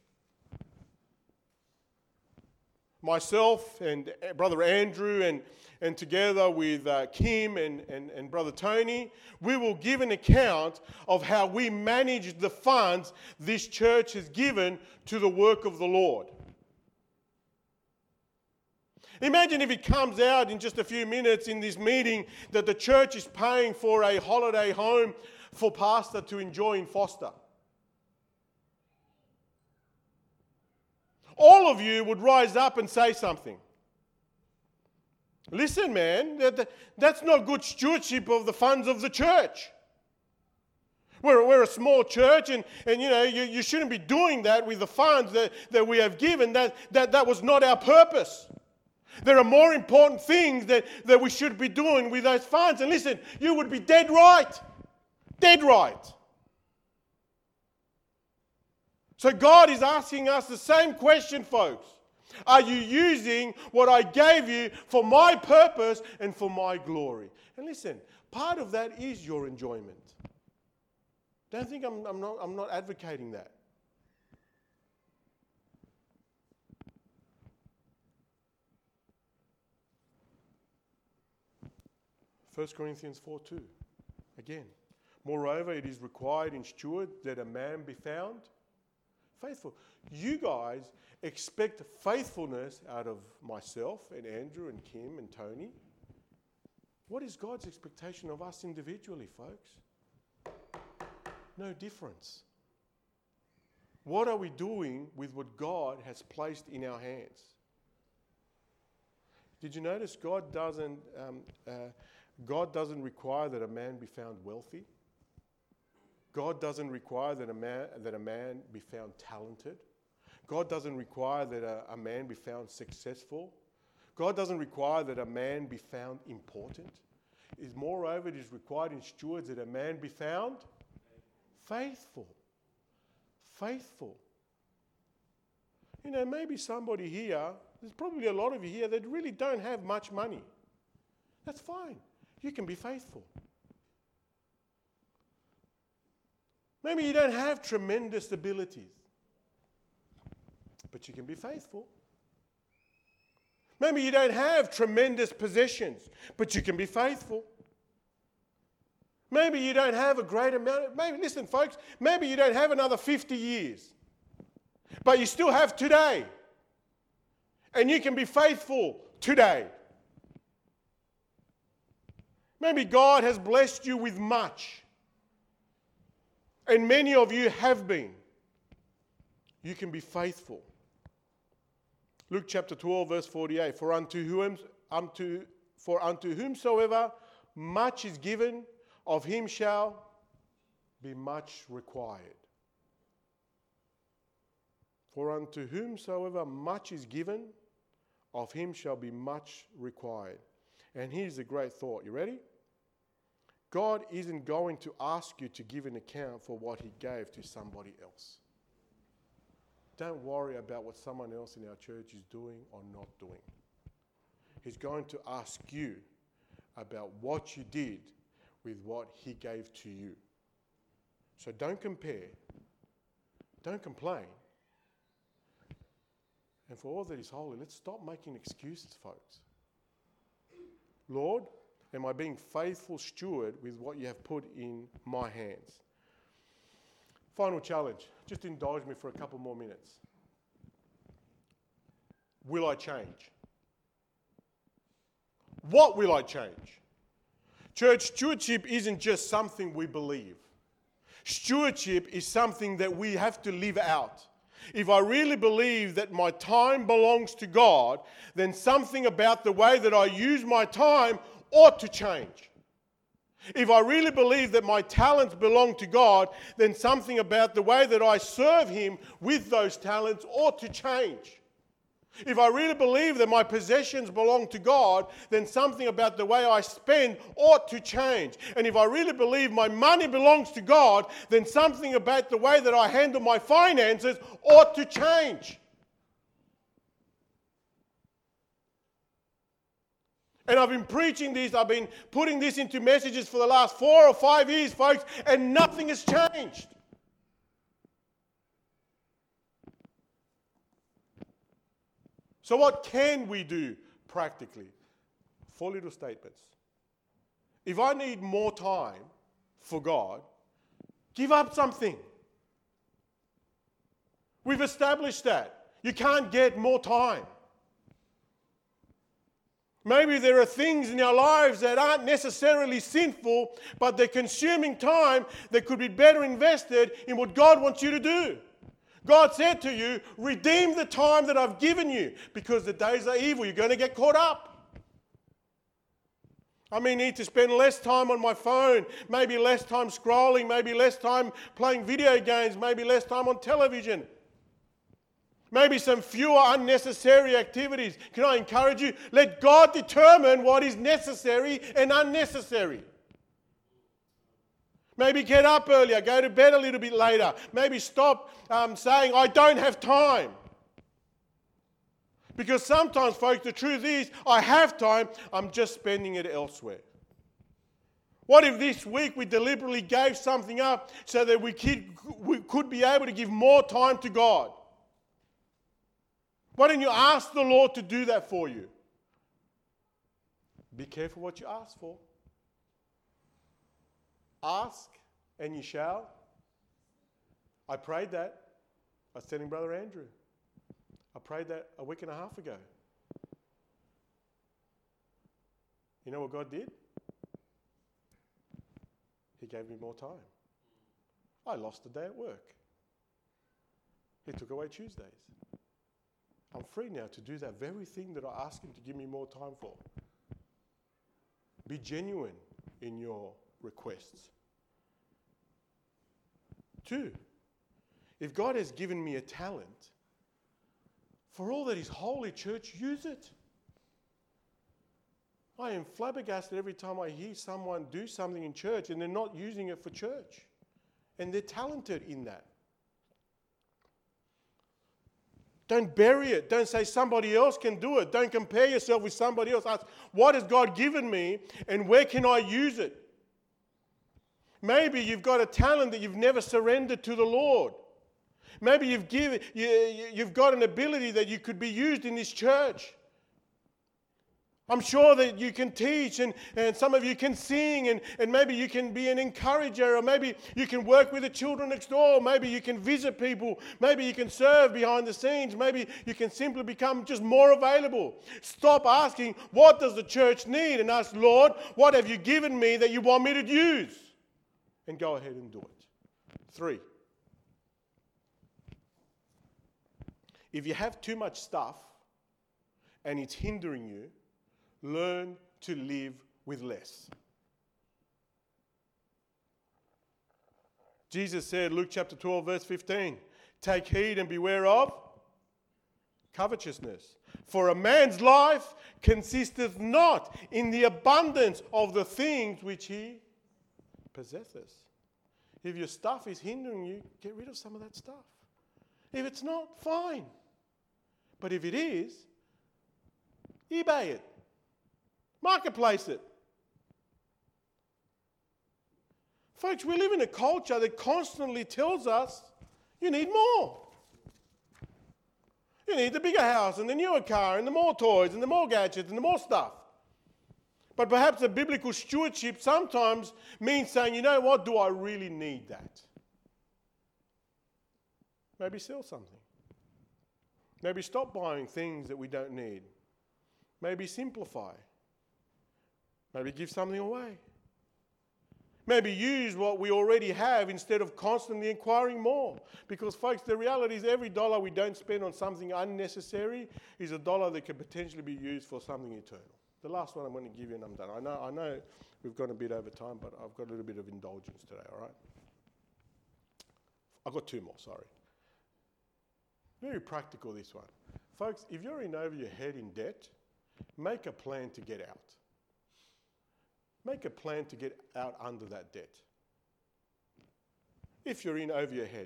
Myself and Brother Andrew and, and together with uh, Kim and, and, and Brother Tony, we will give an account of how we managed the funds this church has given to the work of the Lord. Imagine if it comes out in just a few minutes in this meeting that the church is paying for a holiday home for Pastor to enjoy in Foster. All of you would rise up and say something. Listen, man, that, that's not good stewardship of the funds of the church. We're, we're a small church, and, and you know, you, you shouldn't be doing that with the funds that, that we have given. That, that, that was not our purpose. There are more important things that, that we should be doing with those funds. And listen, you would be dead right. Dead right. So God is asking us the same question, folks. Are you using what I gave you for my purpose and for my glory? And listen, part of that is your enjoyment. Don't think I'm, I'm, not, I'm not advocating that. First Corinthians four two. Again. Moreover, it is required in steward that a man be found faithful. You guys expect faithfulness out of myself and Andrew and Kim and Tony. What is God's expectation of us individually, folks? No difference. What are we doing with what God has placed in our hands? Did you notice God doesn't um, uh, God doesn't require that a man be found wealthy? God doesn't require that a man that a man be found talented. God doesn't require that a, a man be found successful. God doesn't require that a man be found important. Is moreover, it is required in stewards that a man be found faithful. Faithful. You know, maybe somebody here, there's probably a lot of you here that really don't have much money. That's fine. You can be faithful. Maybe you don't have tremendous abilities, but you can be faithful. Maybe you don't have tremendous possessions, but you can be faithful. Maybe you don't have a great amount of, maybe, listen folks, maybe you don't have another fifty years, but you still have today. And you can be faithful today. Maybe God has blessed you with much. And many of you have been. You can be faithful. Luke chapter twelve, verse forty-eight. For unto whom, unto, for unto whomsoever much is given, of him shall be much required. For unto whomsoever much is given, of him shall be much required. And here's a great thought. You ready? God isn't going to ask you to give an account for what he gave to somebody else. Don't worry about what someone else in our church is doing or not doing. He's going to ask you about what you did with what he gave to you. So don't compare. Don't complain. And for all that is holy, let's stop making excuses, folks. Lord, am I being faithful steward with what you have put in my hands? Final challenge. Just indulge me for a couple more minutes. Will I change? What will I change? Church, stewardship isn't just something we believe. Stewardship is something that we have to live out. If I really believe that my time belongs to God, then something about the way that I use my time ought to change. If I really believe that my talents belong to God, then something about the way that I serve him with those talents ought to change. If I really believe that my possessions belong to God, then something about the way I spend ought to change. And if I really believe my money belongs to God, then something about the way that I handle my finances ought to change. And I've been preaching this, I've been putting this into messages for the last four or five years, folks, and nothing has changed. So what can we do practically? Four little statements. If I need more time for God, give up something. We've established that. You can't get more time. Maybe there are things in our lives that aren't necessarily sinful, but they're consuming time that could be better invested in what God wants you to do. God said to you, redeem the time that I've given you because the days are evil. You're going to get caught up. I may need to spend less time on my phone, maybe less time scrolling, maybe less time playing video games, maybe less time on television. Maybe some fewer unnecessary activities. Can I encourage you? Let God determine what is necessary and unnecessary. Maybe get up earlier, go to bed a little bit later. Maybe stop um, saying, I don't have time. Because sometimes, folks, the truth is, I have time, I'm just spending it elsewhere. What if this week we deliberately gave something up so that we could, we could be able to give more time to God? Why don't you ask the Lord to do that for you? Be careful what you ask for. Ask and you shall. I prayed that. I was telling Brother Andrew. I prayed that a week and a half ago. You know what God did? He gave me more time. I lost a day at work. He took away Tuesdays. I'm free now to do that very thing that I asked him to give me more time for. Be genuine in your requests. Two, if God has given me a talent, for all that is holy, church, use it. I am flabbergasted every time I hear someone do something in church and they're not using it for church. And they're talented in that. Don't bury it. Don't say somebody else can do it. Don't compare yourself with somebody else. Ask, what has God given me and where can I use it? Maybe you've got a talent that you've never surrendered to the Lord. Maybe you've given, you, you've got an ability that you could be used in this church. I'm sure that you can teach and, and some of you can sing and, and maybe you can be an encourager or maybe you can work with the children next door. Maybe you can visit people. Maybe you can serve behind the scenes. Maybe you can simply become just more available. Stop asking, what does the church need? And ask, Lord, what have you given me that you want me to use? And go ahead and do it. Three. If you have too much stuff and it's hindering you, learn to live with less. Jesus said, Luke chapter twelve, verse fifteen, take heed and beware of covetousness. For a man's life consisteth not in the abundance of the things which he possesseth. If your stuff is hindering you, get rid of some of that stuff. If it's not, fine. But if it is, eBay it. Marketplace it. Folks, we live in a culture that constantly tells us you need more. You need the bigger house and the newer car and the more toys and the more gadgets and the more stuff. But perhaps a biblical stewardship sometimes means saying, you know what, do I really need that? Maybe sell something. Maybe stop buying things that we don't need. Maybe simplify. Maybe give something away. Maybe use what we already have instead of constantly inquiring more. Because, folks, the reality is every dollar we don't spend on something unnecessary is a dollar that could potentially be used for something eternal. The last one I'm going to give you and I'm done. I know, I know we've gone a bit over time, but I've got a little bit of indulgence today, all right? I've got two more, sorry. Very practical, this one. Folks, if you're in over your head in debt, make a plan to get out. Make a plan to get out under that debt. If you're in over your head.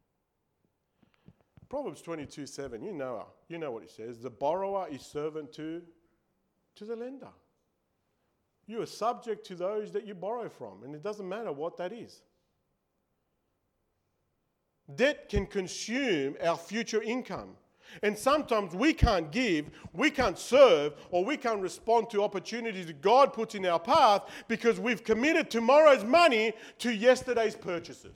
Proverbs twenty-two seven, you know, you know what it says. The borrower is servant to, to the lender. You are subject to those that you borrow from, and it doesn't matter what that is. Debt can consume our future income. And sometimes we can't give, we can't serve, or we can't respond to opportunities that God puts in our path because we've committed tomorrow's money to yesterday's purchases.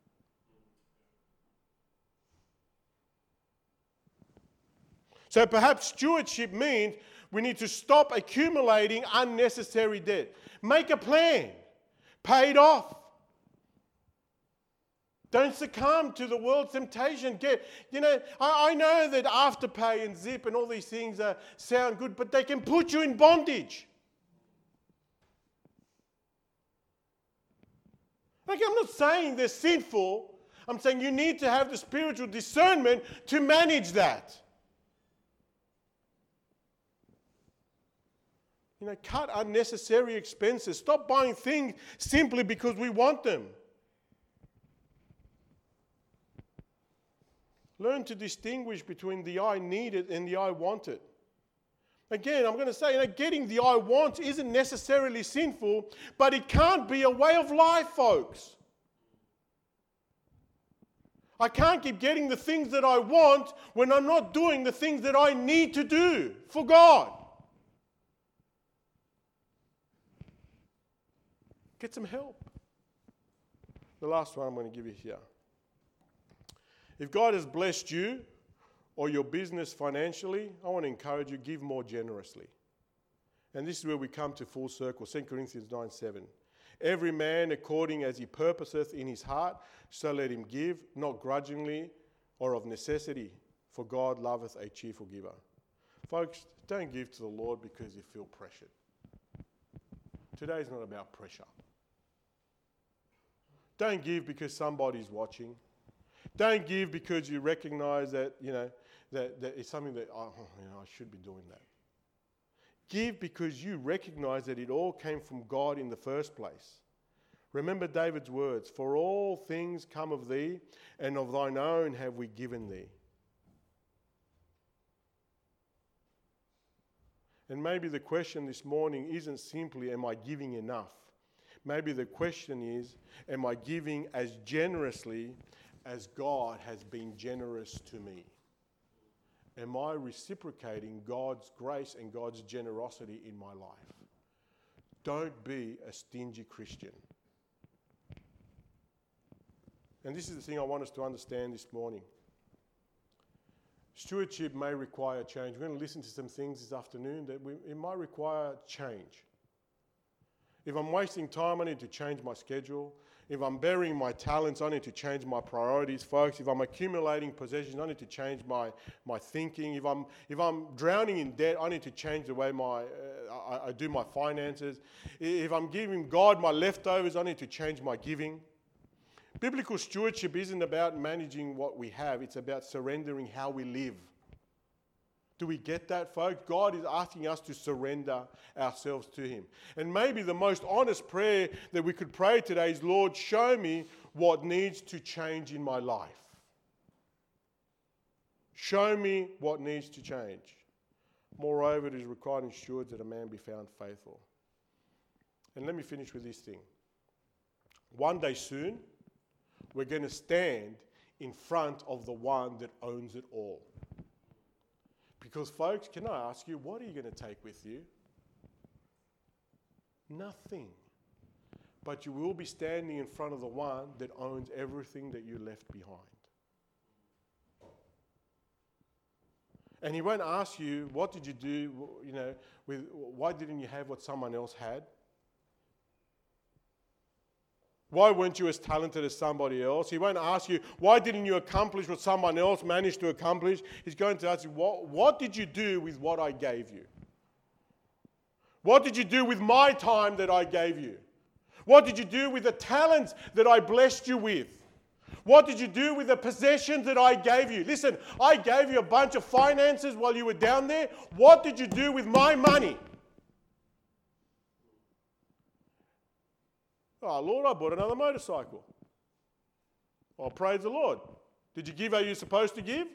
So perhaps stewardship means we need to stop accumulating unnecessary debt. Make a plan. Pay it off. Don't succumb to the world's temptation. Get, you know, I, I know that Afterpay and Zip and all these things uh, sound good, but they can put you in bondage. Like, I'm not saying they're sinful. I'm saying you need to have the spiritual discernment to manage that. You know, cut unnecessary expenses. Stop buying things simply because we want them. Learn to distinguish between the I need it and the I want it. Again, I'm going to say, you know, getting the I want isn't necessarily sinful, but it can't be a way of life, folks. I can't keep getting the things that I want when I'm not doing the things that I need to do for God. Get some help. The last one I'm going to give you here. If God has blessed you or your business financially, I want to encourage you, give more generously. And this is where we come to full circle, Second Corinthians nine seven. Every man according as he purposeth in his heart, so let him give, not grudgingly or of necessity, for God loveth a cheerful giver. Folks, don't give to the Lord because you feel pressured. Today is not about pressure. Don't give because somebody's watching. Don't give because you recognize that, you know, that, that it's something that, oh, you know, I should be doing that. Give because you recognize that it all came from God in the first place. Remember David's words, for all things come of thee, and of thine own have we given thee. And maybe the question this morning isn't simply, am I giving enough? Maybe the question is, am I giving as generously as God has been generous to me? Am I reciprocating God's grace and God's generosity in my life? Don't be a stingy Christian. And this is the thing I want us to understand this morning. Stewardship may require change. We're going to listen to some things this afternoon that we, it might require change. If I'm wasting time, I need to change my schedule. If I'm burying my talents, I need to change my priorities, folks. If I'm accumulating possessions, I need to change my, my thinking. If I'm if I'm drowning in debt, I need to change the way my uh, I, I do my finances. If I'm giving God my leftovers, I need to change my giving. Biblical stewardship isn't about managing what we have. It's about surrendering how we live. Do we get that, folks? God is asking us to surrender ourselves to Him. And maybe the most honest prayer that we could pray today is, Lord, show me what needs to change in my life. Show me what needs to change. Moreover, it is required in stewards that a man be found faithful. And let me finish with this thing. One day soon, we're going to stand in front of the one that owns it all. Because, folks, can I ask you, what are you going to take with you? Nothing. But you will be standing in front of the one that owns everything that you left behind. And He won't ask you, what did you do, you know, with, why didn't you have what someone else had? Why weren't you as talented as somebody else? He won't ask you, why didn't you accomplish what someone else managed to accomplish? He's going to ask you, what, what did you do with what I gave you? What did you do with my time that I gave you? What did you do with the talents that I blessed you with? What did you do with the possessions that I gave you? Listen, I gave you a bunch of finances while you were down there. What did you do with my money? Oh, Lord, I bought another motorcycle. Oh, praise the Lord. Did you give how you're supposed to give?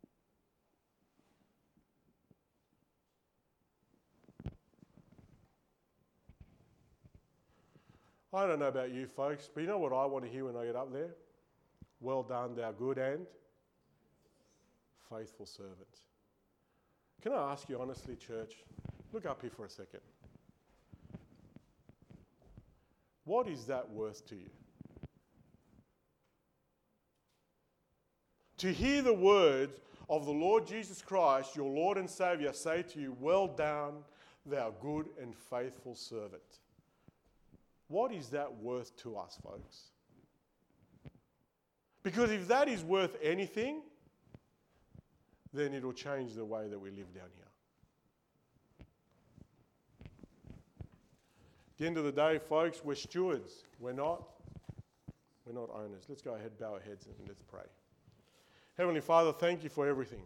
I don't know about you folks, but you know what I want to hear when I get up there? Well done, thou good and faithful servant. Can I ask you honestly, church? Look up here for a second. What is that worth to you? To hear the words of the Lord Jesus Christ, your Lord and Saviour, say to you, well done, thou good and faithful servant. What is that worth to us, folks? Because if that is worth anything, then it'll change the way that we live down here. At the end of the day, folks, we're stewards. We're not, we're not owners. Let's go ahead, bow our heads, and let's pray. Heavenly Father, thank you for everything.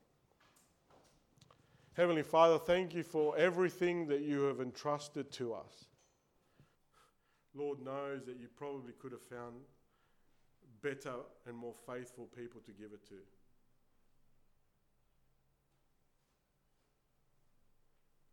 Heavenly Father, thank you for everything that you have entrusted to us. Lord knows that you probably could have found better and more faithful people to give it to.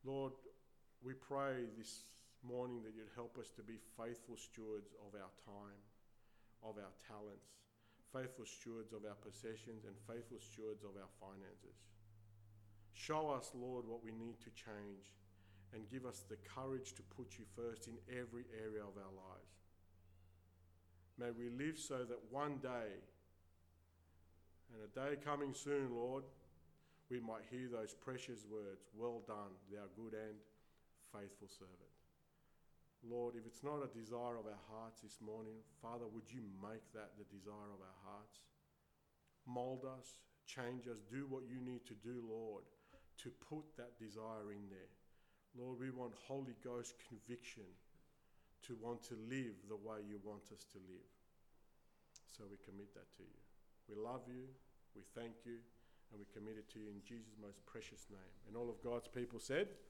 Lord, we pray this morning that you'd help us to be faithful stewards of our time, of our talents, faithful stewards of our possessions, and faithful stewards of our finances. Show us, Lord, what we need to change, and give us the courage to put you first in every area of our lives. May we live so that one day, and a day coming soon, Lord, we might hear those precious words, "Well done, thou good and faithful servant." Lord, if it's not a desire of our hearts this morning, Father, would you make that the desire of our hearts? Mold us, change us, do what you need to do, Lord, to put that desire in there. Lord, we want Holy Ghost conviction to want to live the way you want us to live. So we commit that to you. We love you, we thank you, and we commit it to you in Jesus' most precious name. And all of God's people said,